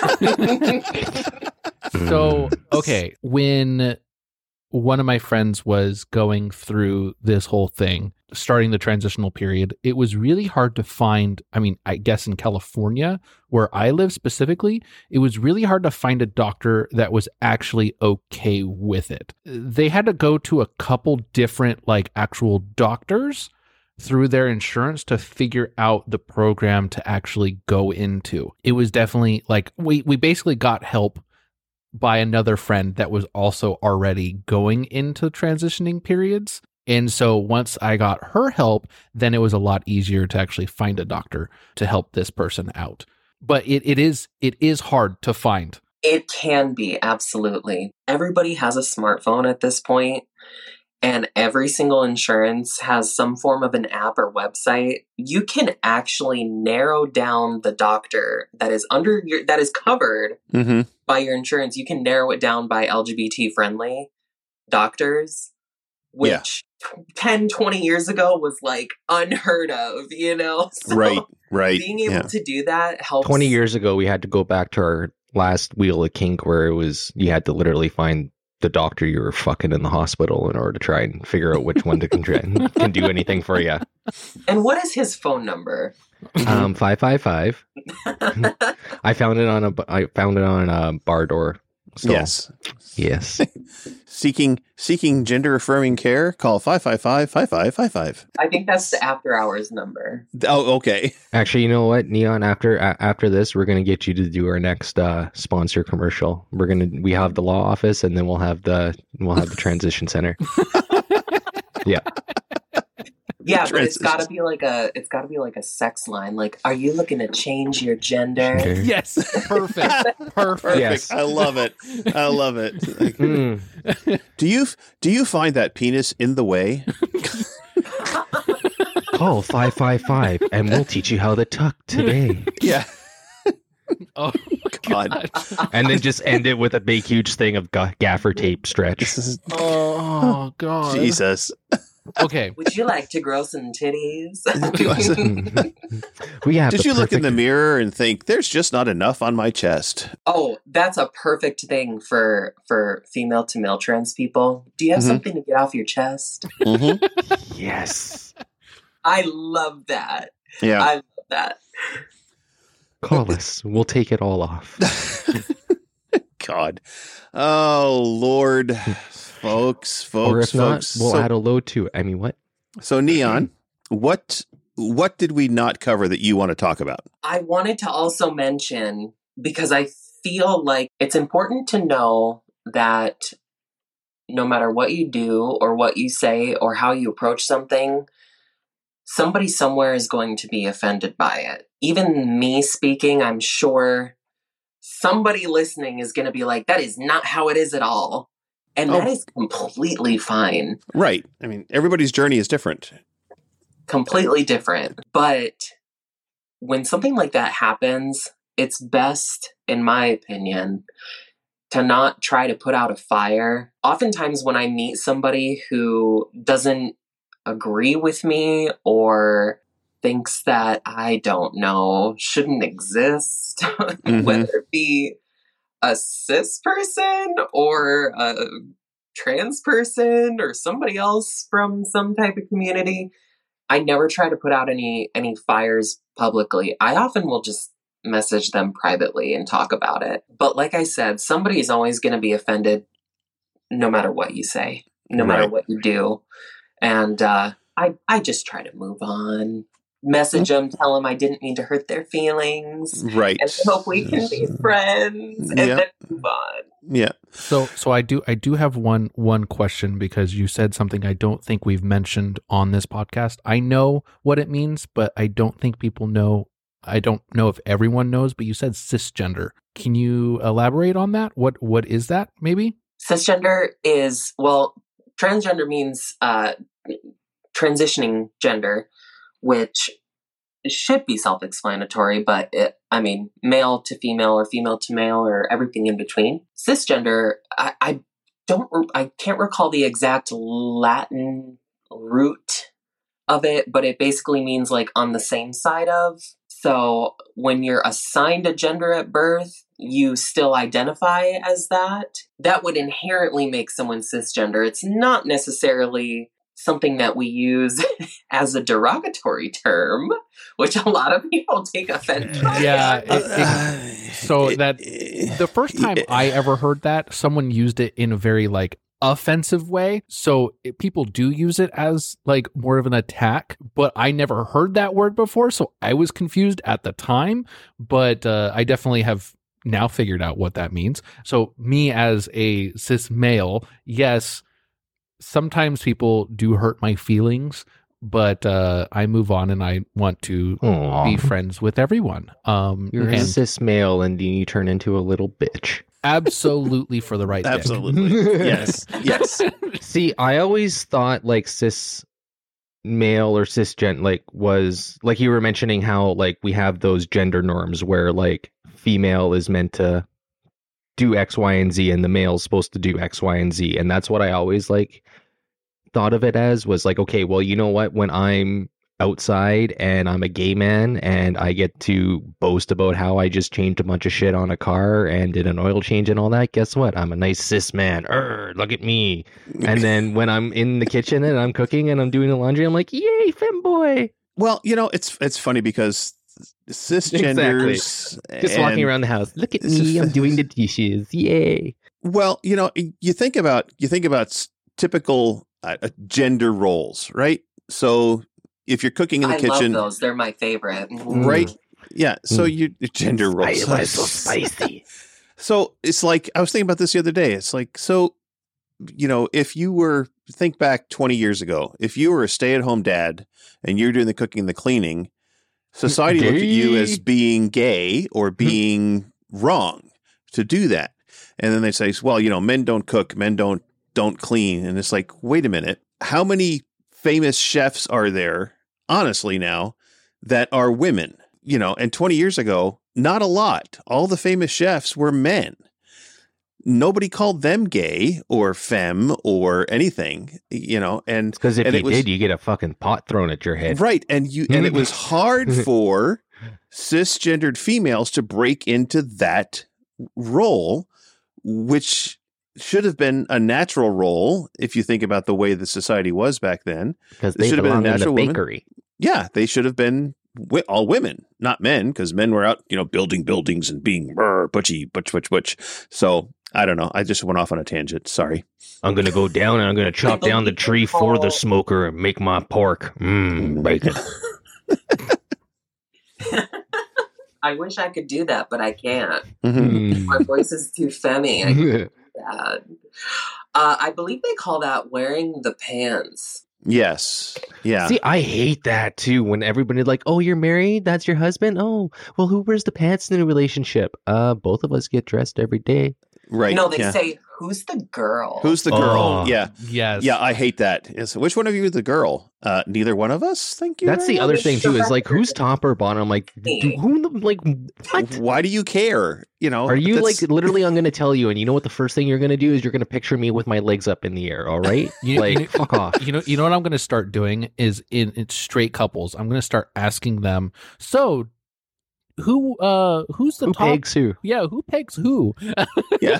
So, okay, when one of my friends was going through this whole thing, starting the transitional period, it was really hard to find. I mean, I guess in California, where I live specifically, it was really hard to find a doctor that was actually okay with it. They had to go to a couple different, like, actual doctors through their insurance to figure out the program to actually go into. It was definitely like we we basically got help by another friend that was also already going into transitioning periods. And so once I got her help, then it was a lot easier to actually find a doctor to help this person out. But it, it is it is hard to find. It can be, absolutely. Everybody has a smartphone at this point, and every single insurance has some form of an app or website. You can actually narrow down the doctor that is under your that is covered Mm-hmm. by your insurance. You can narrow it down by L G B T friendly doctors, which Yeah. ten, twenty years ago was like unheard of, you know? So Right, right. being able Yeah. to do that helps. twenty years ago, we had to go back to our last Wheel of Kink, where it was you had to literally find the doctor you were fucking in the hospital in order to try and figure out which one to can, can do anything for you. And what is his phone number? Um, five five five. I found it on a I found it on a bar door. So, Yes. Yes. Seeking seeking gender affirming care, call five five five, five five five five. I think that's the after hours number. Oh, okay. Actually, you know what, Neon? After a- after this, we're gonna get you to do our next uh, sponsor commercial. We're gonna we have the law office, and then we'll have the we'll have the transition center. Yeah, but it's Transition. got to be like a it's got to be like a sex line. Like, are you looking to change your gender? Sure. Yes, perfect, perfect. Perfect. Yes. I love it. I love it. Like, Mm. do you do you find that penis in the way? Call five five five, and we'll teach you how to tuck today. Yeah. Oh God. And then just end it with a big, huge thing of ga- gaffer tape stretch. This is- Oh God. Jesus. Okay. Would you like to grow some titties? We have Did the you look in the perfect- mirror and think there's just not enough on my chest? Oh, that's a perfect thing for for female to male trans people. Do you have Mhm. something to get off your chest? Mm-hmm. Yes. I love that. Yeah. I love that. Call us. We'll take it all off. God. Oh, Lord. Folks, folks, or if folks. not, we'll so, add a load to it. I mean, what? so Neon, what what did we not cover that you want to talk about? I wanted to also mention, because I feel like it's important to know that no matter what you do or what you say or how you approach something, somebody somewhere is going to be offended by it. Even me speaking, I'm sure somebody listening is going to be like, that is not how it is at all. And Oh. that is completely fine. Right. I mean, everybody's journey is different. Completely different. But when something like that happens, it's best, in my opinion, to not try to put out a fire. Oftentimes when I meet somebody who doesn't agree with me or thinks that, I don't know, shouldn't exist, mm-hmm. whether it be a cis person or a trans person or somebody else from some type of community, I never try to put out any any fires publicly. I often will just message them privately and talk about it. But like I said, somebody is always going to be offended no matter what you say, no Right. matter what you do. And uh, I, I just try to move on. Message them, tell them I didn't mean to hurt their feelings. Right. And I hope we can be friends and Yeah. then move on. Yeah. So, so I do, I do have one, one question, because you said something I don't think we've mentioned on this podcast. I know what it means, but I don't think people know. I don't know if everyone knows, but you said cisgender. Can you elaborate on that? What, what is that? Maybe Cisgender is, well, transgender means uh, transitioning gender, which should be self-explanatory, but it, I mean, male to female or female to male or everything in between. Cisgender, I, I don't, I can't recall the exact Latin root of it, but it basically means like on the same side of. So when you're assigned a gender at birth, you still identify as that. That would inherently make someone cisgender. It's not necessarily something that we use as a derogatory term, which a lot of people take offense by. Yeah. It, it, so that the first time I ever heard that, someone used it in a very like offensive way. So it, people do use it as like more of an attack, but I never heard that word before. So I was confused at the time, but uh, I definitely have now figured out what that means. So me as a cis male, yes, sometimes people do hurt my feelings, but uh, I move on and I want to Aww. be friends with everyone. Um, You're a and cis male and you turn into a little bitch. absolutely for the right dick. Absolutely. Yes. Yes. See, I always thought like cis male or cisgen like was like you were mentioning how like we have those gender norms where like female is meant to do X, Y, and Z and the male's supposed to do X, Y, and Z. And that's what I always like thought of it as was like, okay, well, you know what? When I'm outside and I'm a gay man and I get to boast about how I just changed a bunch of shit on a car and did an oil change and all that, guess what? I'm a nice cis man. Urgh, look at me. And then when I'm in the kitchen and I'm cooking and I'm doing the laundry, I'm like, yay, femboy. Well, you know, it's it's funny because cisgenders exactly. Just walking around the house. Look at me, I'm doing the dishes. Yay. Well, you know, you think about you think about typical uh, gender roles, right? So if you're cooking in the I kitchen, love those. They're my favorite. right? Mm. Yeah. So Mm. you gender roles. Why so spicy? So it's like I was thinking about this the other day. It's like so, you know, if you were think back twenty years ago, if you were a stay-at-home dad and you're doing the cooking and the cleaning, society looked at you as being gay or being wrong to do that. And then they say, well, you know, men don't cook, men don't don't clean. And it's like, wait a minute. How many famous chefs are there, honestly now, that are women? You know, and twenty years ago, not a lot. All the famous chefs were men. Nobody called them gay or femme or anything, you know, and Because if and you it was, did, you get a fucking pot thrown at your head. right. And you and it was hard for cisgendered females to break into that role, which should have been a natural role if you think about the way the society was back then. Because It they should have been a belong in the natural woman. bakery. Yeah, they should have been wi- all women, not men, because men were out, you know, building buildings and being brr, butchy, butch, butch, butch. So I don't know. I just went off on a tangent. Sorry. I'm gonna go down and I'm gonna chop down the tree for the smoker and make my pork. Mmm, bacon. I wish I could do that, but I can't. Mm-hmm. My voice is too femmy. I can't do that. Uh, I believe they call that wearing the pants. Yes. Yeah. See, I hate that too. When everybody like, oh, you're married? That's your husband? Oh, well, who wears the pants in a relationship? Uh, both of us get dressed every day. Right. No, they yeah. say, who's the girl? Who's the girl? Oh. Yeah. Yes. Yeah, I hate that. Yes. Which one of you is the girl? Uh, neither one of us. Thank you. That's the very other much. thing too. Is like, who's top or bottom? I'm like, do, who? the- Like, what? Why do you care? You know, Are you that's- like literally? I'm going to tell you, and you know what? The first thing you're going to do is you're going to picture me with my legs up in the air. All right, You- like you- fuck off. You know, you know what I'm going to start doing is in, in straight couples. I'm going to start asking them. So, who, uh, who's the Who top? pegs who? Yeah, who pegs who? Yeah.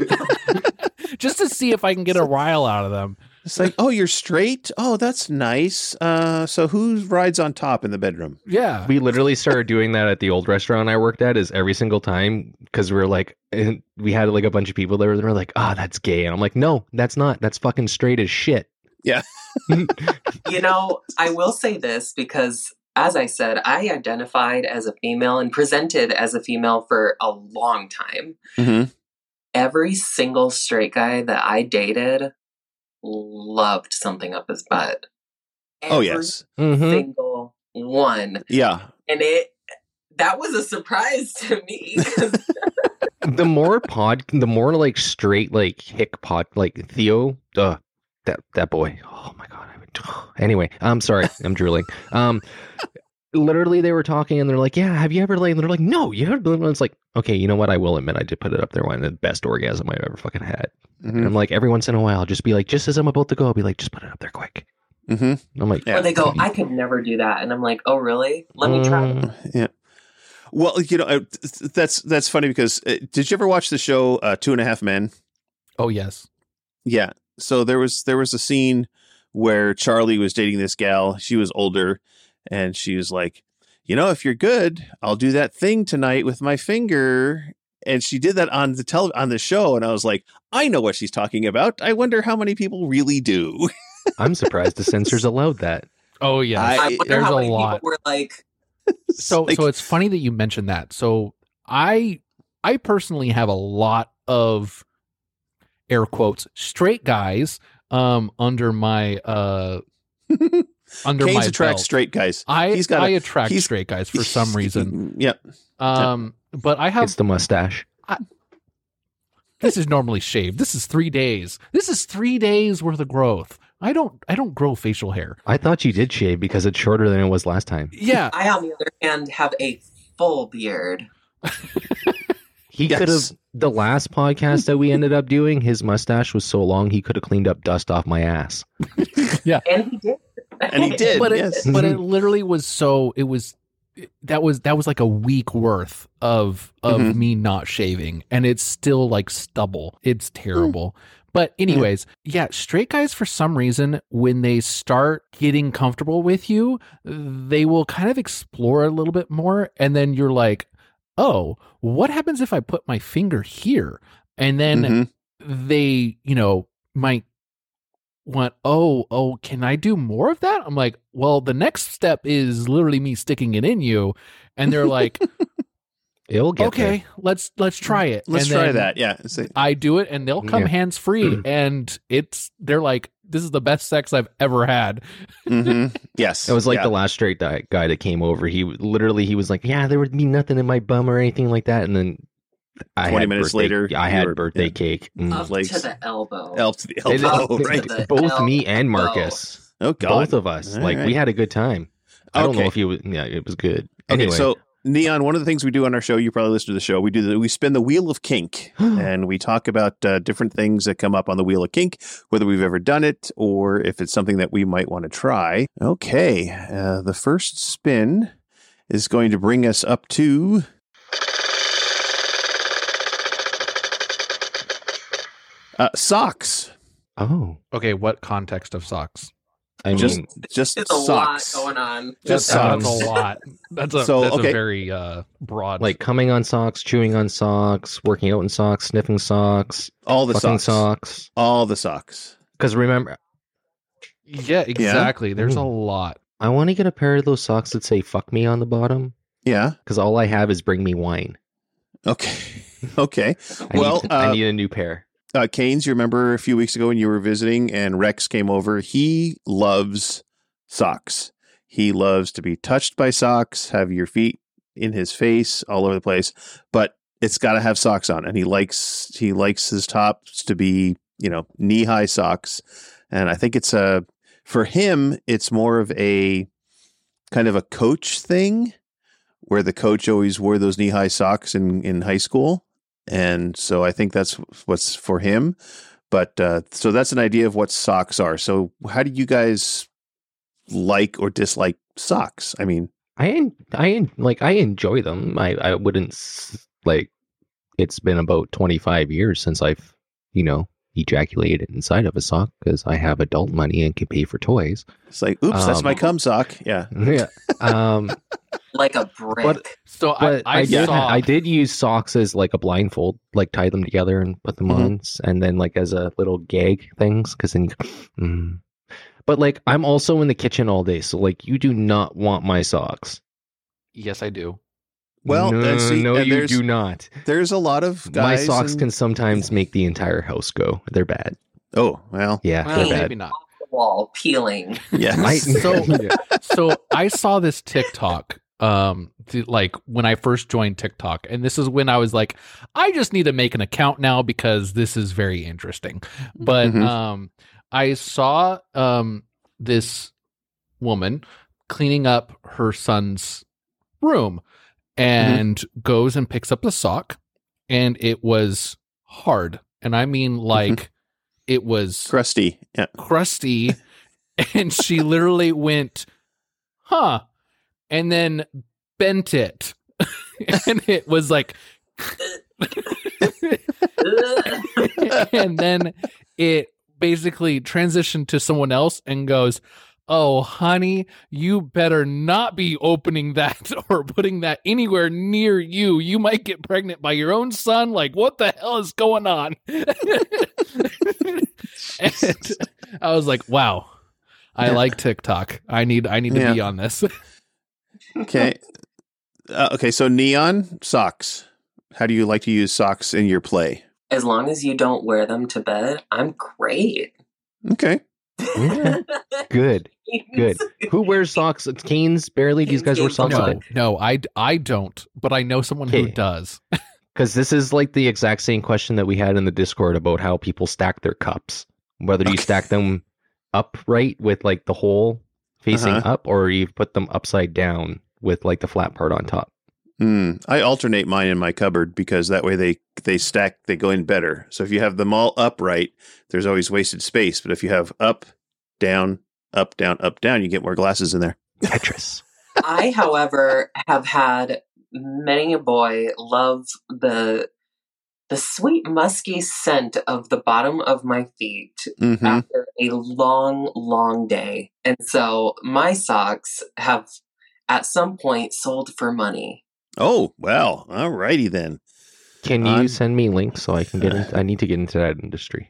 Just to see if I can get a rile out of them. It's like, oh, you're straight. Oh, that's nice. Uh, so who rides on top in the bedroom? Yeah. We literally started doing that at the old restaurant I worked at. Is every single time because we were like, and we had like a bunch of people there. They were like, "Ah, oh, that's gay," and I'm like, "No, that's not. That's fucking straight as shit." Yeah. You know, I will say this because, as I said, I identified as a female and presented as a female for a long time. Mm-hmm. Every single straight guy that I dated loved something up his butt. Every Oh, yes. Mhm. single one. Yeah. And it that was a surprise to me. 'Cause The more pod, the more like straight like hick pod, like Theo, uh, that that boy. Oh my god. I would, anyway, I'm sorry. I'm drooling. Um. Literally, they were talking and they're like, "Yeah, have you ever laid?" And they're like, "No, you ever?" And it's like, okay, you know what? I will admit, I did put it up there. One of the best orgasm I've ever fucking had. And Mm-hmm. I'm like, every once in a while, I'll just be like, just as I'm about to go, I'll be like, just put it up there quick. Mm-hmm. I'm like, Yeah. or they go, I could never do that. And I'm like, oh, really? Let me try. Mm. Yeah. Well, you know, uh, that's that's funny because uh, did you ever watch the show uh, Two and a Half Men? Oh, yes. Yeah. So there was there was a scene where Charlie was dating this gal. She was older, and she was like, you know, if you're good, I'll do that thing tonight with my finger. And she did that on the tele- on the show, and I was like, I know what she's talking about. I wonder how many people really do. I'm surprised the censors allowed that. Oh, yes. I- I wonder There's how a many lot. people were like, So, Like, so it's funny that you mentioned that. So, I, I personally have a lot of air quotes straight guys, um, under my, uh, under Canes my attracts belt. straight guys. I, He's got I a- attract he's- straight guys for some reason. Yep. Um, but I have It's the mustache. this is normally shaved. This is three days. This is three days worth of growth. I don't I don't grow facial hair. I thought you did shave because it's shorter than it was last time. Yeah. I, on the other hand, have a full beard. He Yes. could have, the last podcast that we ended up doing, his mustache was so long he could have cleaned up dust off my ass. And he did. And he did. but it, yes. but it literally was so it was that was that was like a week worth of of Mhm. me not shaving, and it's still like stubble. It's terrible. But anyways, yeah, straight guys for some reason when they start getting comfortable with you, they will kind of explore a little bit more, and then you're like, "Oh, what happens if I put my finger here?" And then Mhm. they, you know, might went, oh, oh, can I do more of that? I'm like, well, the next step is literally me sticking it in you. And they're like, It'll get okay, let's let's try it. Let's And try then that. Yeah. It's like- I do it and they'll come Yeah. hands free. And it's they're like, this is the best sex I've ever had. mhm. Yes. It was like Yeah. the last straight di- guy that came over. He literally, he was like, yeah, there would be nothing in my bum or anything like that. And then I twenty had minutes birthday- later, I you had were- birthday yeah. cake. Mm. Up legs. to the elbow. elf to the It- elbow, it- right? The both me and elbow. Marcus, Oh God. both of us, All like right. we had a good time. I don't know Okay. if you, yeah, it was good. Okay, Anyway, so Neon, one of the things we do on our show, you probably listen to the show. We do the, we spin the wheel of kink, and we talk about uh, different things that come up on the wheel of kink, whether we've ever done it or if it's something that we might want to try. Okay, uh, the first spin is going to bring us up to uh, socks. oh, Okay, what context of socks? I Just mean, just It's a socks. lot going on. Just That's, Um, that's a lot. That's a So, that's okay. a very uh, broad. like coming on socks, chewing on socks, working out in socks, sniffing socks, All the fucking socks. socks. All the socks. Because remember, yeah, exactly. There's a Mm. lot. I want to get a pair of those socks that say "fuck me" on the bottom. Yeah. Because all I have is "bring me wine." Okay. Okay. I Well, need, uh, I need a new pair. uh, Canes, you remember a few weeks ago when you were visiting and Rex came over? He loves socks. He loves to be touched by socks, have your feet in his face all over the place, but it's got to have socks on. And he likes he likes his tops to be, you know, knee-high socks. And I think it's a for him, it's more of a kind of a coach thing where the coach always wore those knee-high socks in, in high school. And so I think that's what's for him. But uh, so that's an idea of what socks are. So how do you guys like or dislike socks? I mean, I en- I en- like I enjoy them. I I wouldn't s- like. It's been about twenty-five years since I've you know ejaculated inside of a sock because I have adult money and can pay for toys. it's like, oops, that's Um, my cum sock. Yeah. Yeah. Um. Like a brick. But- So But I, I, I, did saw. I did use socks as like a blindfold, like tie them together and put them Mhm. on, s- and then like as a little gag things, because then. You, mm. But like I'm also in the kitchen all day, so like you do not want my socks. Yes, I do. Well, no, and see, no, and you there's- do not. There's a lot of My guys. socks in- can sometimes make the entire house go. They're bad. Oh, well, Yeah, Well, they're Hey. bad. maybe not. Wall peeling. yeah. I, So- yeah. So I saw this TikTok, um, th- like when I first joined TikTok, and this is when I was like, I just need to make an account now because this is very interesting. But Mhm. um, I saw um this woman cleaning up her son's room, and goes and picks up the sock, and it was hard, and I mean like it was Crusty. Yeah. crusty, and she literally went, huh, and then bent it. And it was like, and then it basically transitioned to someone else and goes, oh, honey, you better not be opening that or putting that anywhere near you. You might get pregnant by your own son. Like, what the hell is going on? And I was like, wow, I Yeah. like TikTok. I need, I need to Yeah. be on this. Okay. Uh, okay. So neon socks. How do you like to use socks in your play? As long as you don't wear them to bed, I'm great. Okay. Okay. Good, good. Who wears socks? It's Canes barely. These guys wear socks No, all day. no, I, I don't, but I know someone who Okay. does. Because this is like the exact same question that we had in the Discord about how people stack their cups. Whether you Okay. stack them upright with like the hole facing Uh-huh. up, or you put them upside down with like the flat part on top. Hmm. I alternate mine in my cupboard because that way they they stack, they go in better. So if you have them all upright, there's always wasted space. But if you have up, down, up, down, up, down, you get more glasses in there. Tetris. I, however, have had many a boy love the the sweet musky scent of the bottom of my feet Mm-hmm. after a long, long day. And so my socks have at some point sold for money. Oh, well, all righty then. Can you On- send me links so I can get? In, I need to get into that industry.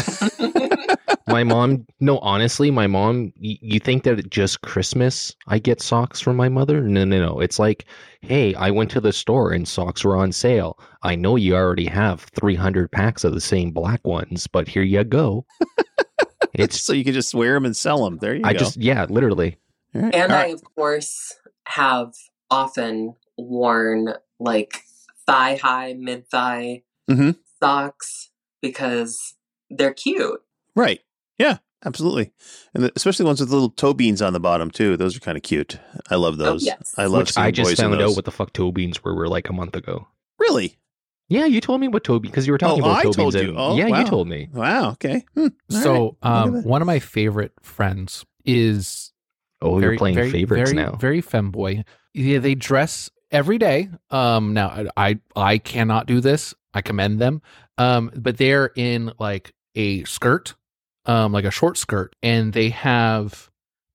My mom, no, honestly, my mom, y- you think that just Christmas I get socks from my mother? No, no, no. It's like, hey, I went to the store and socks were on sale. I know you already have three hundred packs of the same black ones, but here you go. It's, So you can just wear them and sell them. There you I go. just, yeah, literally. All right. And All I, right. of course, have often worn like thigh high, mid thigh Mhm. socks because they're cute. Right. Yeah, absolutely. And the, especially the ones with little toe beans on the bottom, too. Those are kind of cute. I love those. yes. I love Which seeing I just boys in found those. out what the fuck toe beans were, were like a month ago. Really? Yeah, you told me what toe beans, because you were talking Oh, about I toe told beans. you. and- Oh, yeah, wow. you told me. Wow. Okay. Hmm. All So, right. Look at um, that. one of my favorite friends is Oh, very, you're playing very, favorites very, now. Very femboy. Yeah, they dress every day. Um, now I, I I cannot do this. I commend them. Um, but they're in like a skirt, um, like a short skirt, and they have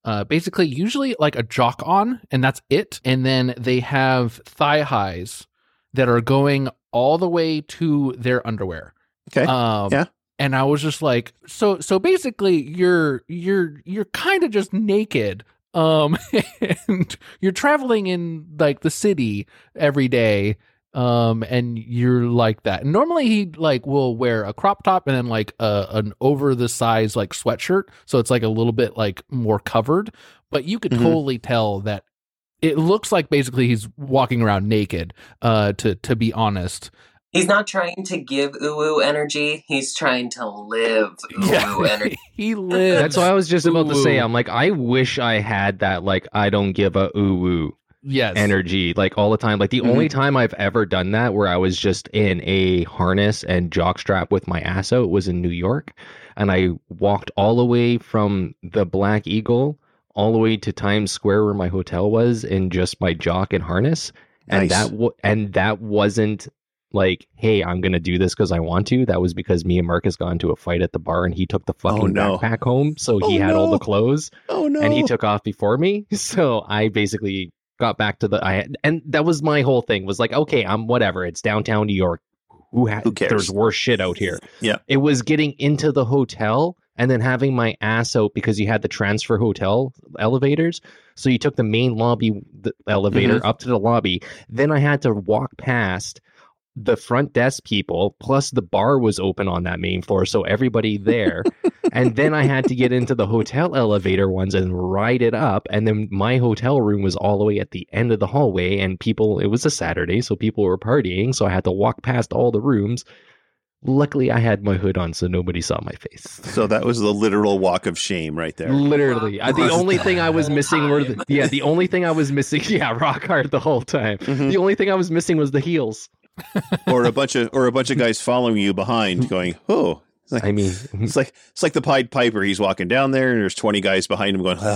uh, basically usually like a jock on, and that's it. And then they have thigh highs that are going all the way to their underwear. Okay. Um, Yeah. And I was just like, so so basically you're you're you're kind of just naked. Um, and you're traveling in like the city every day. Um, and you're like that. Normally he like will wear a crop top and then like a, an over the size like sweatshirt. So it's like a little bit like more covered, but you could Mhm. totally tell that it looks like basically he's walking around naked, uh, to, to be honest. He's not trying to give ooh energy. He's trying to live ooh energy. He lives. That's what I was just about to say. Ooh. I'm like, I wish I had that, like, I don't give a ooh woo Yes. energy, like, all the time. Like, the Mhm. only time I've ever done that where I was just in a harness and jockstrap with my ass out was in New York. And I walked all the way from the Black Eagle all the way to Times Square where my hotel was in just my jock and harness. And Nice. that w- and that wasn't like, hey, I'm gonna do this because I want to. That was because me and Marcus got into a fight at the bar and he took the fucking Oh, no. backpack home, so he Oh, had all no. the clothes Oh no. and he took off before me. So I basically got back to the I had, and that was my whole thing was like, okay, I'm whatever. It's downtown New York. Who ha- Who cares? There's worse shit out here. Yeah. It was getting into the hotel and then having my ass out because you had the transfer hotel elevators. So you took the main lobby the elevator up to the lobby. Then I had to walk past the front desk people, plus the bar was open on that main floor, so everybody there. And then I had to get into the hotel elevator ones and ride it up. And then my hotel room was all the way at the end of the hallway, and people, it was a Saturday, so people were partying, so I had to walk past all the rooms. Luckily, I had my hood on, so nobody saw my face. So that was the literal walk of shame right there. Literally, I, the Rock only hard thing I was the whole missing were the, time. yeah, the only thing I was missing, yeah, rock hard the whole time. Mhm. The only thing I was missing was the heels. Or a bunch of or a bunch of guys following you behind, going, "Oh." It's like, I mean, it's like it's like the Pied Piper. He's walking down there, and there's twenty guys behind him going,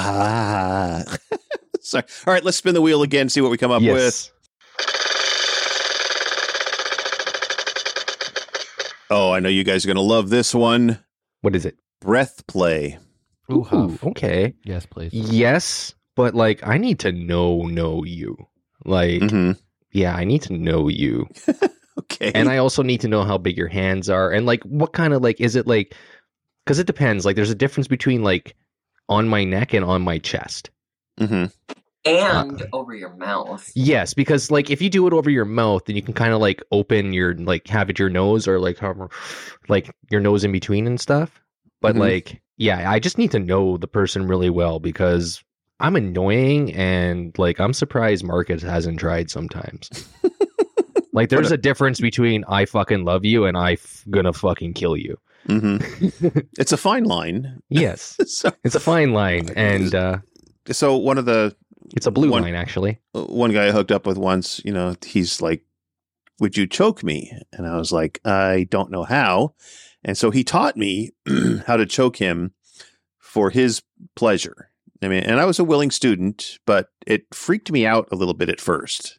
"Ah." So, all right, let's spin the wheel again, see what we come up with. yes. Oh, I know you guys are going to love this one. What is it? Breath play. Ooh, Ooh, huff. okay. Yes, please. Yes, but like I need to know know you. Like, hmm yeah, I need to know you. Okay. And I also need to know how big your hands are and like what kind of like is it like cuz it depends. Like there's a difference between like on my neck and on my chest. hmm And Uh, over your mouth. Yes, because like if you do it over your mouth, then you can kind of like open your like have it your nose or like however, like your nose in between and stuff. But Mhm. like yeah, I just need to know the person really well because I'm annoying and like I'm surprised Marcus hasn't tried sometimes. Like there's a difference between I fucking love you and I f- gonna fucking kill you. hmm It's a fine line. Yes, So, it's a fine line and uh, so one of the it's a blue One- line actually. one guy I hooked up with once, you know, he's like, "Would you choke me?" And I was like, "I don't know how." And so he taught me how to choke him for his pleasure. I mean, and I was a willing student, but it freaked me out a little bit at first.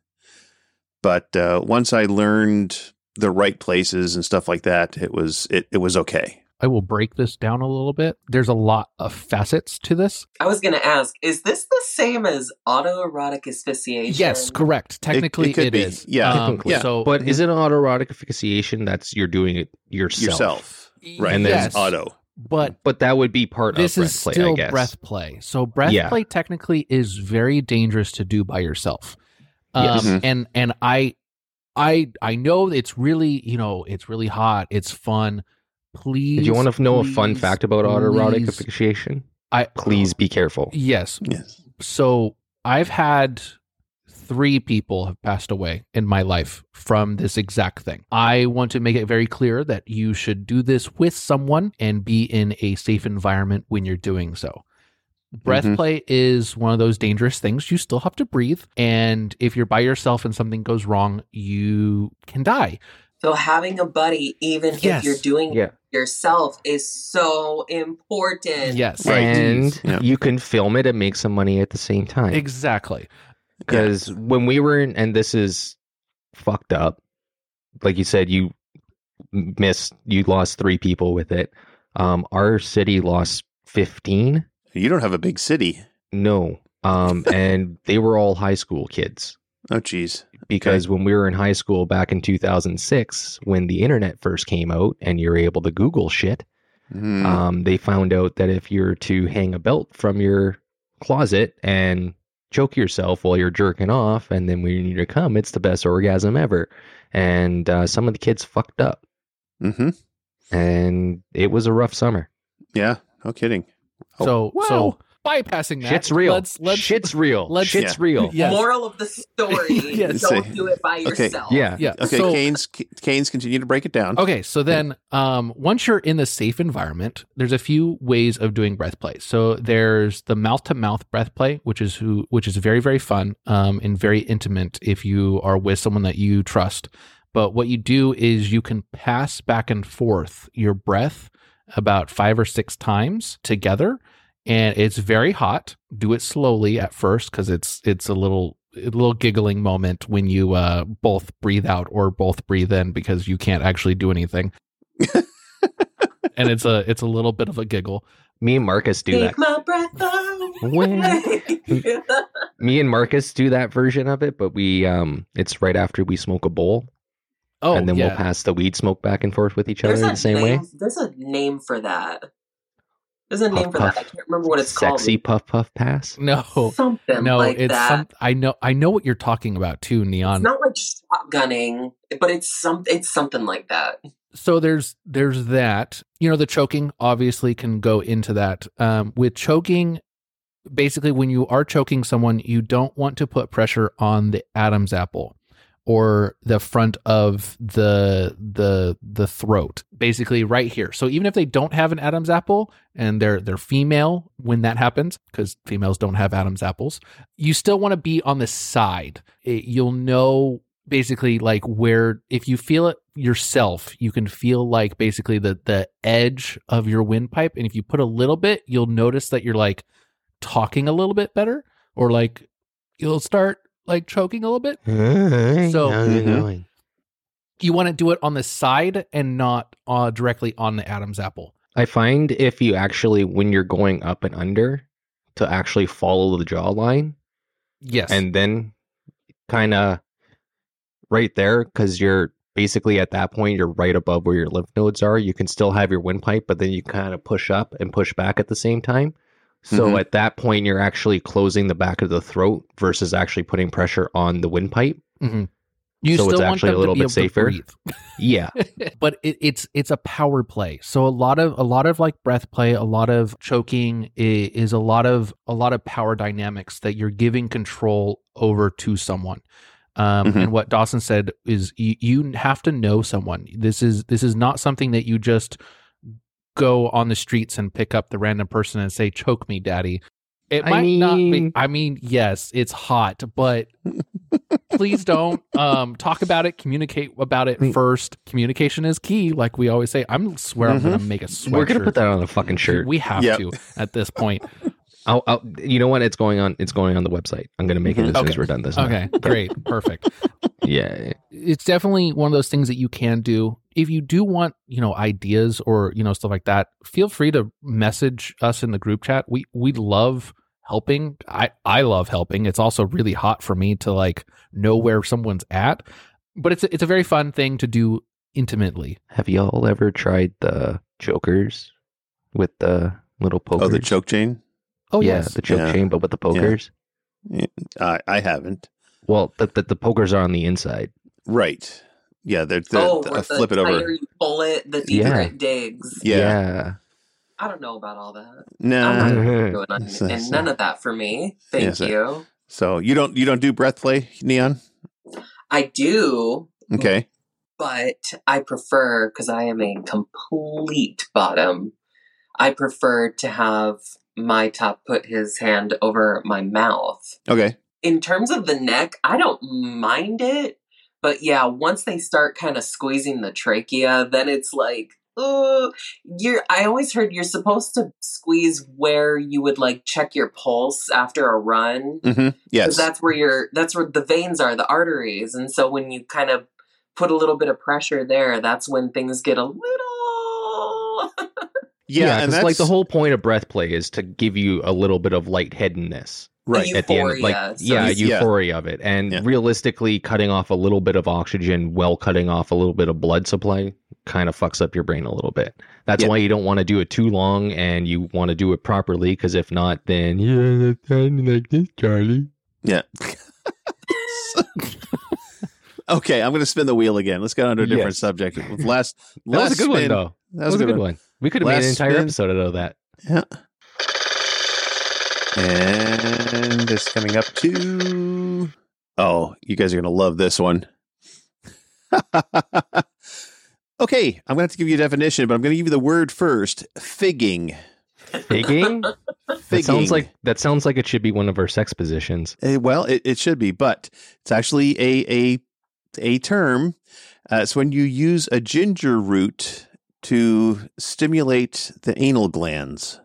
But uh, once I learned the right places and stuff like that, it was it, it was okay. I will break this down a little bit. There's a lot of facets to this. I was going to ask, is this the same as autoerotic asphyxiation? Yes, correct. Technically, could it be. is. Yeah. Um, Technically. yeah. So, But is it an autoerotic asphyxiation that's you're doing it yourself? Yourself, right? And then yes, it's auto. but But that would be part this of is breath play, still I guess. breath play. So breath Yeah. play technically is very dangerous to do by yourself. Um, Yes. Mhm. and and I I I know it's really, you know, it's really hot. It's fun. Please. Do you want to know a fun please, fact about autoerotic please. asphyxiation? I Please be careful. Yes. Yes. So I've had three people have passed away in my life from this exact thing. I want to make it very clear that you should do this with someone and be in a safe environment when you're doing so. Breath Mhm. play is one of those dangerous things. You still have to breathe. And if you're by yourself and something goes wrong, you can die. So having a buddy, even Yes. if you're doing Yeah. it yourself, is so important. Yes. Right. And Yeah. you can film it and make some money at the same time. Exactly. Because when we were in, and this is fucked up, like you said, you missed, you lost three people with it. Um, our city lost fifteen. You don't have a big city. No. Um, and they were all high school kids. Oh, geez. Because Okay. when we were in high school back in two thousand six, when the internet first came out and you're able to Google shit, Mm. um, they found out that if you're to hang a belt from your closet and choke yourself while you're jerking off, and then when you need to come, it's the best orgasm ever. And uh, some of the kids fucked up, hmm and it was a rough summer. Yeah. No kidding. Oh, So wow. so bypassing that, Shit's real. Let's let's Shit's real. let's- Shit's Yeah. real. Yes. Moral of the story: Yes. don't Say- do it by okay. yourself. Yeah. yeah. Okay, So, Canes, Canes, continue to break it down. okay, so then um, once you're in the safe environment, there's a few ways of doing breath play. So there's the mouth to mouth breath play, which is who which is very very fun um, and very intimate if you are with someone that you trust. But what you do is you can pass back and forth your breath about five or six times together, and it's very hot. Do it slowly at first because it's it's a little a little giggling moment when you uh, both breathe out or both breathe in because you can't actually do anything. And it's a it's a little bit of a giggle. Me and Marcus do Take that. my breath away. When- Me and Marcus do that version of it, but we um, it's right after we smoke a bowl, Oh, and then yeah. we'll pass the weed smoke back and forth with each other There's in a the same name, way. There's a name for that. There's a Puff, name for that. I puff. can't remember what it's Sexy called. puff puff pass. No, Something no, like it's that. some. I know, I know what you're talking about too, Neon. It's not like shotgunning, but it's some. It's something like that. So there's there's that. You know, the choking obviously can go into that. Um, with choking, basically, when you are choking someone, you don't want to put pressure on the Adam's apple or the front of the the the throat, basically right here. So even if they don't have an Adam's apple and they're they're female when that happens, because females don't have Adam's apples, you still want to be on the side. It, you'll know basically like where, if you feel it yourself, you can feel like basically the the edge of your windpipe, and if you put a little bit, you'll notice that you're like talking a little bit better, or like you'll start like choking a little bit. So- how's it Mhm. going? You want to do it on the side and not uh, directly on the Adam's apple. I find if you actually, when you're going up and under, to actually follow the jawline, Yes. and then kind of right there, because you're basically at that point, you're right above where your lymph nodes are. You can still have your windpipe, but then you kind of push up and push back at the same time. So Mhm. at that point, you're actually closing the back of the throat versus actually putting pressure on the windpipe. hmm You So it's still want actually them a little to be bit able to safer. breathe. Yeah. But it, it's it's a power play. So a lot of a lot of like breath play, a lot of choking is, is a lot of a lot of power dynamics that you're giving control over to someone. Um, Mhm. And what Dawson said is you, you have to know someone. This is this is not something that you just go on the streets and pick up the random person and say, "Choke me, daddy." It I might not be. mean- I mean, yes, it's hot, but please don't um, talk about it. Communicate about it I mean- first. Communication is key, like we always say. I'm swear I'm Mhm. going to make a sweatshirt. We're going to put that on a fucking shirt. We have Yep. to at this point. I'll, I'll, you know what? It's going on. It's going on the website. I'm going to make it Mhm. as soon Okay. as we're done this. now. Okay, great, perfect. Yeah. It's definitely one of those things that you can do. If you do want, you know, ideas or, you know, stuff like that, feel free to message us in the group chat. We we love helping. I I love helping. It's also really hot for me to like know where someone's at. But it's a, it's a very fun thing to do intimately. Have y'all ever tried the chokers with the little pokers? Oh, the choke chain? Oh yeah, yes. the choke Yeah. chain, but with the pokers. I I haven't. Well, the, the the pokers are on the inside. Right. Yeah, they're, they're, oh, the- where uh, the flip it over. tighter you pull it, the deeper Yeah. it digs. Yeah. I don't know about all that. Nah. I'm not Mhm. doing none, So- and so- none of that for me. Thank Yeah, so- you. So you don't you don't do breath play, Neon? I do, Okay. but I prefer, because I am a complete bottom, I prefer to have my top put his hand over my mouth. Okay. In terms of the neck, I don't mind it, but yeah, once they start kind of squeezing the trachea, then it's like, oh, you're. I always heard you're supposed to squeeze where you would like check your pulse after a run. Mm-hmm. Yes. Because that's where your that's where the veins are, the arteries, and so when you kind of put a little bit of pressure there, that's when things get a little. Yeah, and because that's like the whole point of breath play is to give you a little bit of lightheadedness right. You- at the end. Like, Euphoria, so yeah, it's- yeah. euphoria of it. And Yeah. realistically, cutting off a little bit of oxygen while cutting off a little bit of blood supply kind of fucks up your brain a little bit. That's Yeah. why you don't want to do it too long, and you want to do it properly, because if not, then yeah, that's kind of like this, Charlie. Yeah. Okay, I'm going to spin the wheel again. Let's get on to a different Yes. subject. Last, That was last a good one, spin- though. That was, a good, one. We could have made an Last entire spin. episode out of that. Yeah. And it's coming up to. Oh, you guys are going to love this one. Okay, I'm going to have to give you a definition, but I'm going to give you the word first. Figging. Figging? That Figging. sounds like that sounds like it should be one of our sex positions. Eh, well, it, it should be, but it's actually a a a term. Uh, it's when you use a ginger root to stimulate the anal glands.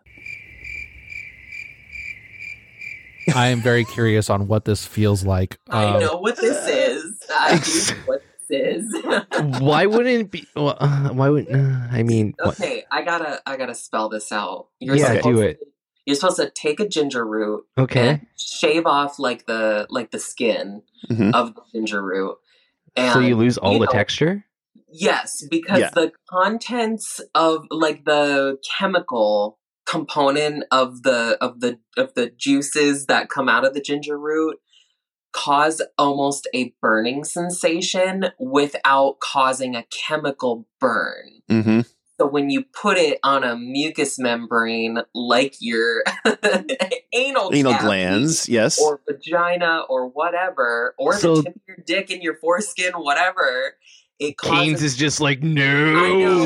I am very curious on what this feels like. I Um, know what this is. I do know what this is. Why wouldn't it be? Well, uh, why would? Uh, I mean, what- Okay, I gotta I gotta spell this out. You're Yeah, supposed do to- it. You're supposed to take a ginger root okay. and shave off like the like the skin Mhm. of the ginger root. And So you lose all you the know, texture. Yes, because Yeah. the contents of like the chemical component of the of the of the juices that come out of the ginger root cause almost a burning sensation without causing a chemical burn. Mm-hmm. So when you put it on a mucous membrane like your anal Anal cavity glands, yes. or vagina or whatever, or So- the tip of your dick in your foreskin, whatever, it causes Keynes is just like, I no, know.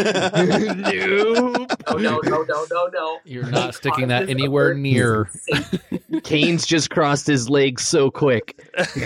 no. no, no, no, no, no, no. You're not It sticking that causes a anywhere burning near. sensation. Keynes just crossed his legs so quick.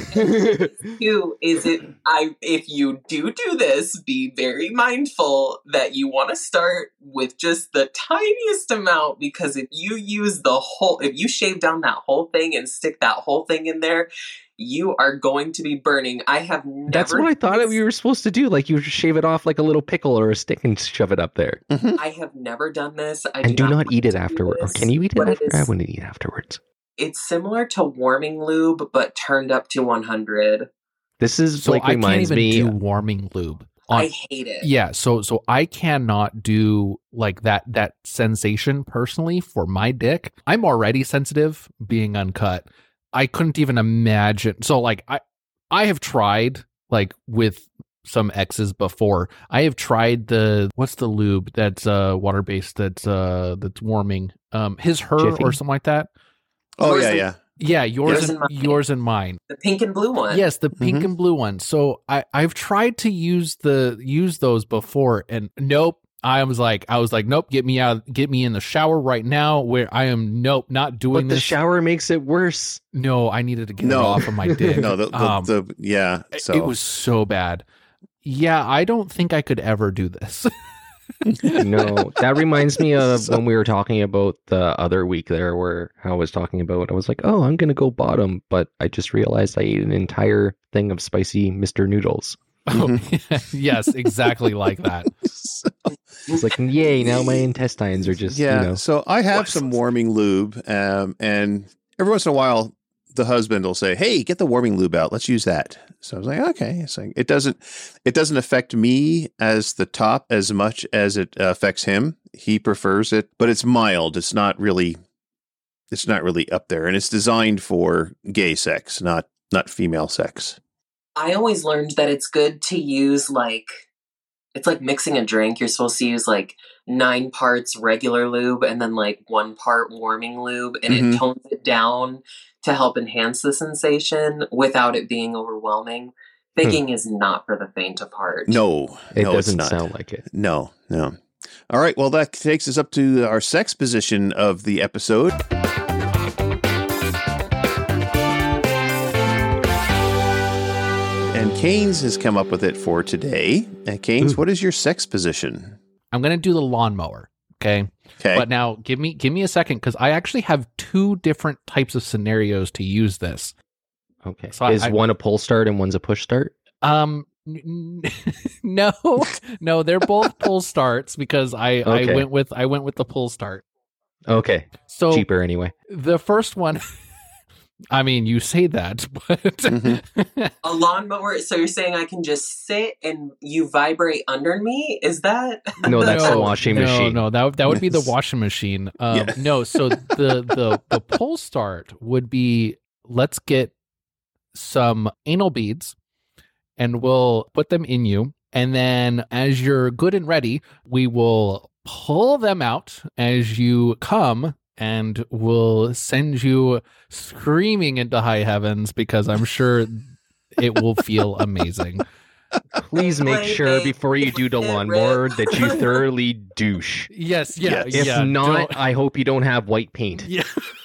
Two is it I if you do do this, be very mindful that you want to start with just the tiniest amount, because if you use the whole if you shave down that whole thing and stick that whole thing in there, you are going to be burning. I have never That's what I thought done we were supposed to do. Like you shave it off like a little pickle or a stick and shove it up there. I have never done this. I And do not want eat it to do afterward. Or this, can you eat it but after? I is- wouldn't eat afterwards. It's similar to warming lube, but turned up to one hundred. This is So like I can't reminds even me. do warming lube. On- I hate it. yeah, so so I cannot do like that that sensation personally for my dick. I'm already sensitive being uncut. I couldn't even imagine. So like I I have tried like with some exes before. I have tried the what's the lube that's uh water based that's uh that's warming. Um his her Jiffy? or something like that. Oh, Yours yeah, and- yeah. Yeah, yours Yours and and mine. yours and mine. The pink and blue one. Yes, the pink Mhm. and blue one. So I I've tried to use the use those before, and nope. I was like I was like nope. Get me out. Get me in the shower right now. Where I am nope not doing But the this. shower makes it worse. No, I needed to get No. it off of my dick. No, the, the, Um, the yeah. So It was so bad. Yeah, I don't think I could ever do this. No, that reminds me of when we were talking about the other week there, where I was talking about, I was like, oh, I'm going to go bottom, but I just realized I ate an entire thing of spicy Mister Noodles. Oh, yes, exactly like that. It's like, yay, now my intestines are just, yeah. you know. So I have What? some warming lube, um, and every once in a while, the husband will say, "Hey, get the warming lube out. Let's use that." So I was like, "Okay." It's like, it doesn't it doesn't affect me as the top as much as it affects him. He prefers it, but it's mild. It's not really it's not really up there, and it's designed for gay sex, not not female sex. I always learned that it's good to use like it's like mixing a drink. You're supposed to use like nine parts regular lube and then like one part warming lube, and Mhm. it tones it down to help enhance the sensation without it being overwhelming. Thinking is not for the faint of heart. No, It no, doesn't it's not. sound like it. No, no. All right. Well, that takes us up to our sex position of the episode. And Keynes has come up with it for today. Uh, Keynes, Ooh. what is your sex position? I'm gonna do the lawnmower. Okay. Okay. But now give me give me a second because I actually have two different types of scenarios to use this. Okay. So I- Is I- one a pull start and one's a push start? Um, N- n- no, no, they're both pull starts because I, Okay. I went with I went with the pull start. Okay, So cheaper anyway. the first one, I mean, you say that, but Mhm. A lawnmower. So you're saying I can just sit and you vibrate under me? Is that? No, that's no, the washing no, machine. No, that that would be the Yes. washing machine. Um, Yeah. No, so the the the pull start would be let's get some anal beads, and we'll put them in you, and then as you're good and ready, we will pull them out as you come. And we'll send you screaming into high heavens because I'm sure it will feel amazing. Please make Play, sure babe. before you do the Get lawnmower rid. that you thoroughly douche. Yes, yeah, Yes. If yeah. not, don't- I hope you don't have white paint. Yeah.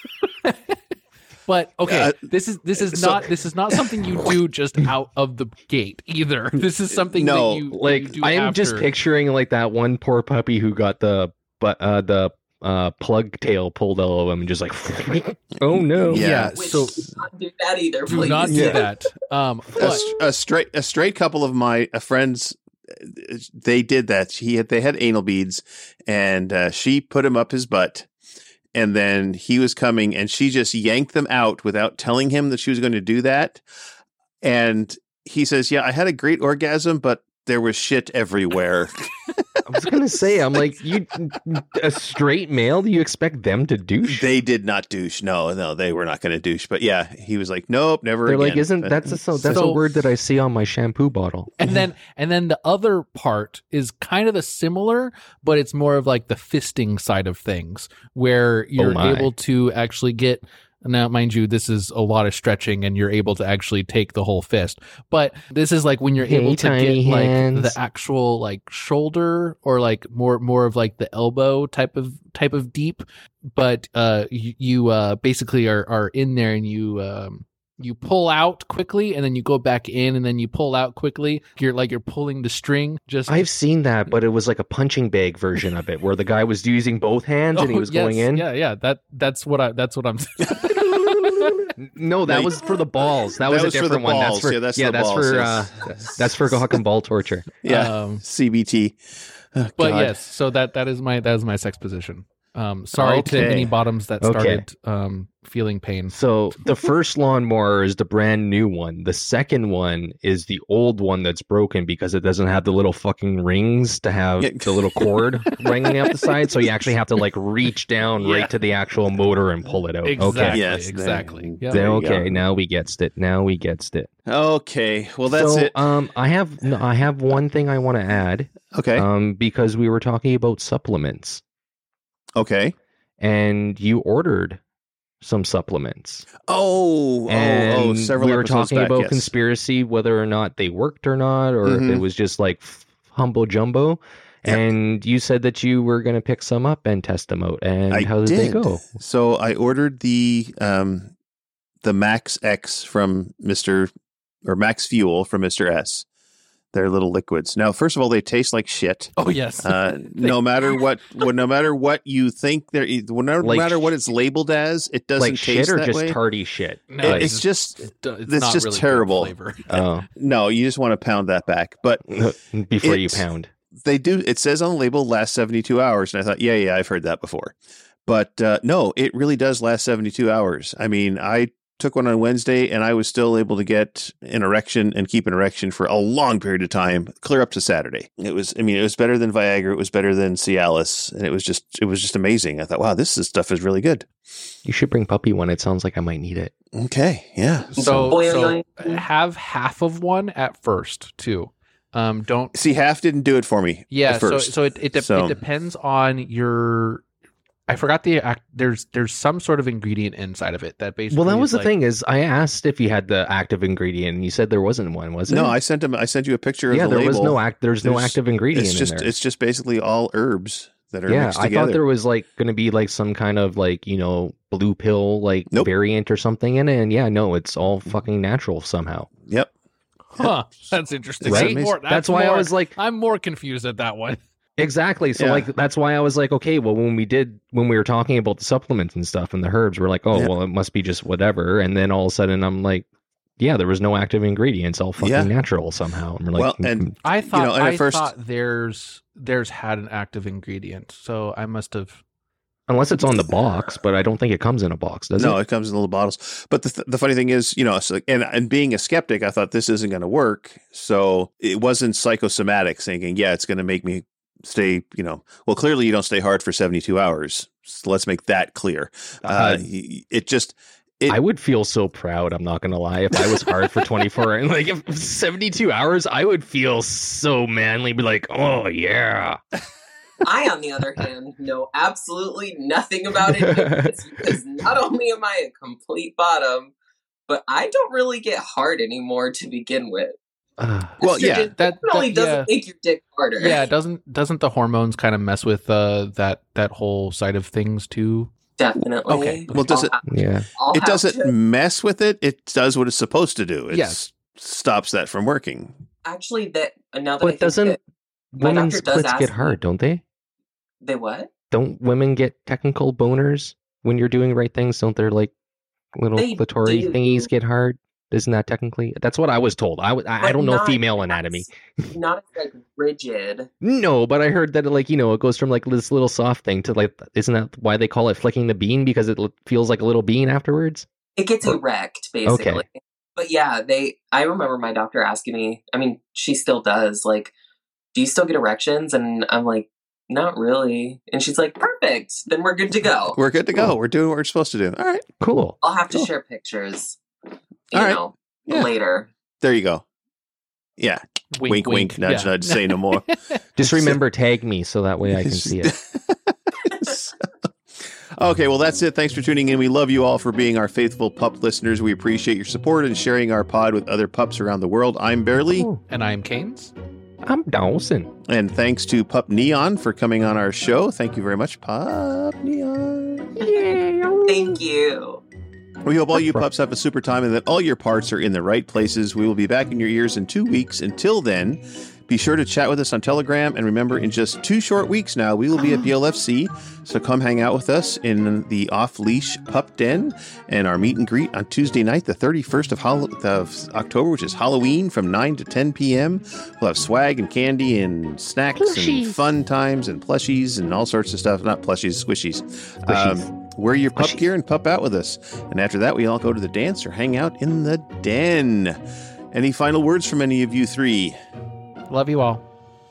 But okay, Uh, this is this is so- not this is not something you do just out of the gate either. This is something No, that you that you Like do I am just after. picturing like that one poor puppy who got the but uh the uh plug tail pulled out of him and just like oh no. Yeah. Yeah, Which, so do not do that either, do please. not do Yeah. that. Um, a, but str- a straight a straight couple of my uh, friends, uh, they did that. He had they had anal beads, and uh, she put him up his butt, and then he was coming, and she just yanked them out without telling him that she was going to do that. And he says, "Yeah, I had a great orgasm, but there was shit everywhere." I was gonna say, I'm like, you a straight male, do you expect them to douche? They did not douche. No, no, they were not going to douche. But yeah, he was like, "Nope, never They're again." like, isn't But- that's a so that's So- a word that I see on my shampoo bottle. and then and then the other part is kind of the similar, but it's more of like the fisting side of things where you're my. able to actually get. Now, mind you, this is a lot of stretching, and you're able to actually take the whole fist. But this is like when you're Hey, able to tiny get like hands. the actual like shoulder or like more more of like the elbow type of type of deep. But uh, you, you uh basically are are in there, and you um you pull out quickly, and then you go back in, and then you pull out quickly. You're like you're pulling the string. Just I've seen that, but it was like a punching bag version of it, where the guy was using both hands and he Oh, was going yes. in. Yeah, yeah. That that's what I that's what I'm saying. No, that No, was for the balls. That, that was a was for the different one. That's balls. for Yeah, that's yeah, the that's balls, for yes. uh, that's for cock and ball torture. yeah, Um, C B T. Oh, But God. yes, so that that is my that is my sex position. Um, sorry to Okay. any bottoms that Okay. started um feeling pain. So the first lawnmower is the brand new one. The second one is the old one that's broken because it doesn't have the little fucking rings to have Yeah. the little cord ringing out the side. So you actually have to like reach down Yeah. right to the actual motor and pull it out. Exactly. Okay. Yes, exactly. there- Yeah. there you Okay, go. now we gets it. Now we gets it. Okay, well that's so, it. Um, I have no, I have one thing I want to add. Okay, Um, because we were talking about supplements, okay. and you ordered some supplements. Oh, And oh, oh, several we were episodes talking back, about yes. conspiracy, whether or not they worked or not, or if Mhm. it was just like f- humbo jumbo. Yeah. And you said that you were going to pick some up and test them out. And I how did, they did. go? So I ordered the um the Max X from Mister or Max Fuel from Mister S. They're little liquids. Now, first of all, they taste like shit. Oh yes. Uh, no matter what, well, no matter what you think they're, no Like matter what sh- it's labeled as, it doesn't Like taste shit or that just way. tardy shit? No, It- Like, it's just it do- it's it's not just really good terrible. flavor. oh, no. You just want to pound that back, but before you It's- pound. they do. It says on the label last seventy-two hours, and I thought, yeah, yeah, I've heard that before. But uh, no, it really does last seventy-two hours. I mean, I took one on Wednesday, and I was still able to get an erection and keep an erection for a long period of time, clear up to Saturday. It was, I mean, it was better than Viagra. It was better than Cialis, and it was just, it was just amazing. I thought, wow, this is, stuff is really good. You should bring puppy one. It sounds like I might need it. Okay, yeah. So, Boing, so boing. have half of one at first too. Um, don't. See, half didn't do it for me. Yeah. at So first. so it it, de- So- it depends on your. I forgot the act. There's there's some sort of ingredient inside of it that basically. Well, that was is the like- thing is I asked if you had the active ingredient, and you said there wasn't one, was it? no, I sent him. I sent you a picture of yeah, the there label. was no act. There's no There's- active ingredient It's just, in there. it's just basically all herbs that are Yeah, mixed I together. thought there was like going to be like some kind of like you know blue pill like Nope. variant or something in it, and yeah, no, it's all fucking natural somehow. Yep. Huh. That's interesting. Right? See, more- That's why I more- was like, I'm more confused at that one. exactly. So Yeah. like that's why I was like, okay, well when we did when we were talking about the supplements and stuff and the herbs, we're like, oh Yeah. well, it must be just whatever, and then all of a sudden I'm like, yeah, there was no active ingredients, all fucking Yeah. natural somehow. And we're like, Well, and I thought know, and at I first- thought theirs theirs had an active ingredient, so I must have. unless it's on the box, but I don't think it comes in a box, does no, it? it comes in little bottles. But the th- the funny thing is, you know, so, and and being a skeptic, I thought this isn't going to work. So it wasn't psychosomatic thinking, yeah, it's going to make me stay. You know, well, clearly you don't stay hard for seventy-two hours. So let's make that clear. Uh, Uh, it just. It, I would feel so proud. I'm not gonna lie. If I was hard for twenty-four and like if seventy-two hours, I would feel so manly. Be like, oh yeah. I, on the other hand, know absolutely nothing about it because not only am I a complete bottom, but I don't really get hard anymore to begin with. Uh, Well, yeah, Estrogen that- really that- doesn't yeah. make your dick harder. Yeah, doesn't doesn't the hormones kind of mess with uh, that that whole side of things too? Definitely. Okay. Well, does I'll it- have- yeah. I'll it have doesn't to- mess with it. It does what it's supposed to do. It Yes. stops that from working. Actually, that now that I But think doesn't that my women's doctor does clits ask get me- hard, don't they? they what? Don't women get technical boners when you're doing right things? Don't their like little They clitoris do. thingies get hard? Isn't that technically? That's what I was told. I, w- I, I But don't know not female as- anatomy. Not as like rigid. No, but I heard that like you know it goes from like this little soft thing to like isn't that why they call it flicking the bean because it l- feels like a little bean afterwards? It gets Or- erect, basically. Okay. But yeah, they. I remember my doctor asking me. I mean, she still does. Like, do you still get erections? And I'm like, not really. And she's like, perfect. Then we're good to go. We're good to go. We're doing what we're supposed to do. All right. Cool. I'll have to Cool. share pictures. You All right. know, Yeah. later. There you go. Yeah. Wink, wink, nudge, yeah. nudge. Say no more. Just remember tag me so that way I can see it. Okay, well, that's it. Thanks for tuning in. We love you all for being our faithful pup listeners. We appreciate your support and sharing our pod with other pups around the world. I'm Barely, Oh, And I'm Canes. I'm Dawson. and thanks to Pup Neon for coming on our show. Thank you very much, Pup Neon. Thank you. We hope all you pups have a super time and that all your parts are in the right places. We will be back in your ears in two weeks. Until then, be sure to chat with us on Telegram. And remember, in just two short weeks now, we will be at B L F C. So come hang out with us in the off-leash pup den and our meet and greet on Tuesday night, the thirty-first of, Hall- of October, which is Halloween from nine to ten p.m. We'll have swag and candy and snacks Plushies. and fun times and plushies and all sorts of stuff. Not plushies, squishies. Squishies. Wear your pup Squishies. gear and pup out with us. And after that, we all go to the dance or hang out in the den. Any final words from any of you three? Love you all.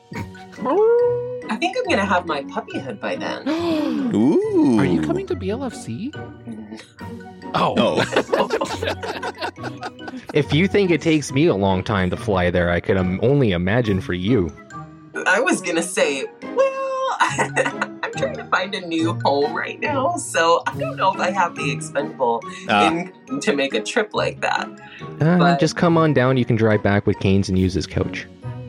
I think I'm gonna have my puppy head by then. Ooh. Are you coming to B L F C? Oh. Oh. If you think it takes me a long time to fly there, I could um, only imagine for you. I was gonna say, well, I'm trying to find a new home right now, so I don't know if I have the expendable Ah. income to make a trip like that. Uh, But- just come on down. You can drive back with Canes and use his couch.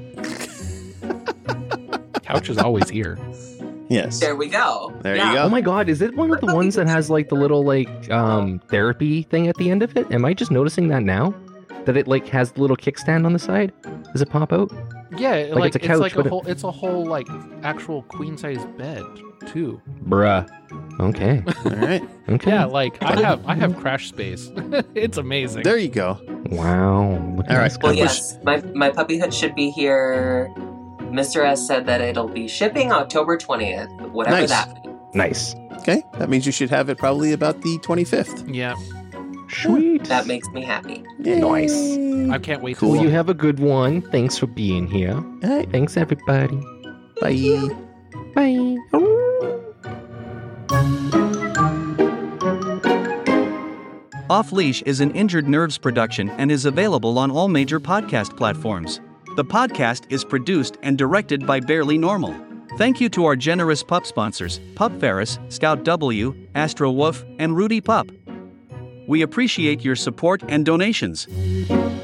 Couch is always here. Yes. There we go. There Yeah. you Oh go. my god, is it one of the ones that has like the little like um therapy thing at the end of it? Am I just noticing that now? That it like has the little kickstand on the side? Does it pop out? Yeah, Like like, it's a it's, couch, like a but it- whole it's a whole like actual queen size bed too. Bruh. Okay. All right. Okay. Yeah, like I have I have crash space. It's amazing. There you go. Wow. Look at All right. this Well, guy. yes, my my puppy hood should be here. Mister S said that it'll be shipping October twentieth, whatever Nice. that means. Nice. Okay. That means you should have it probably about the twenty-fifth. Yeah, Sweet. That makes me happy. Nice. I can't wait Cool. to Well, see you have a good one. Thanks for being here. All right. Thanks, everybody. Bye. Bye. Off Leash is an Injured Nerves production and is available on all major podcast platforms. The podcast is produced and directed by Barely Normal. Thank you to our generous pup sponsors, Pup Ferris, Scout W, Astro Wolf, and Rudy Pup. We appreciate your support and donations.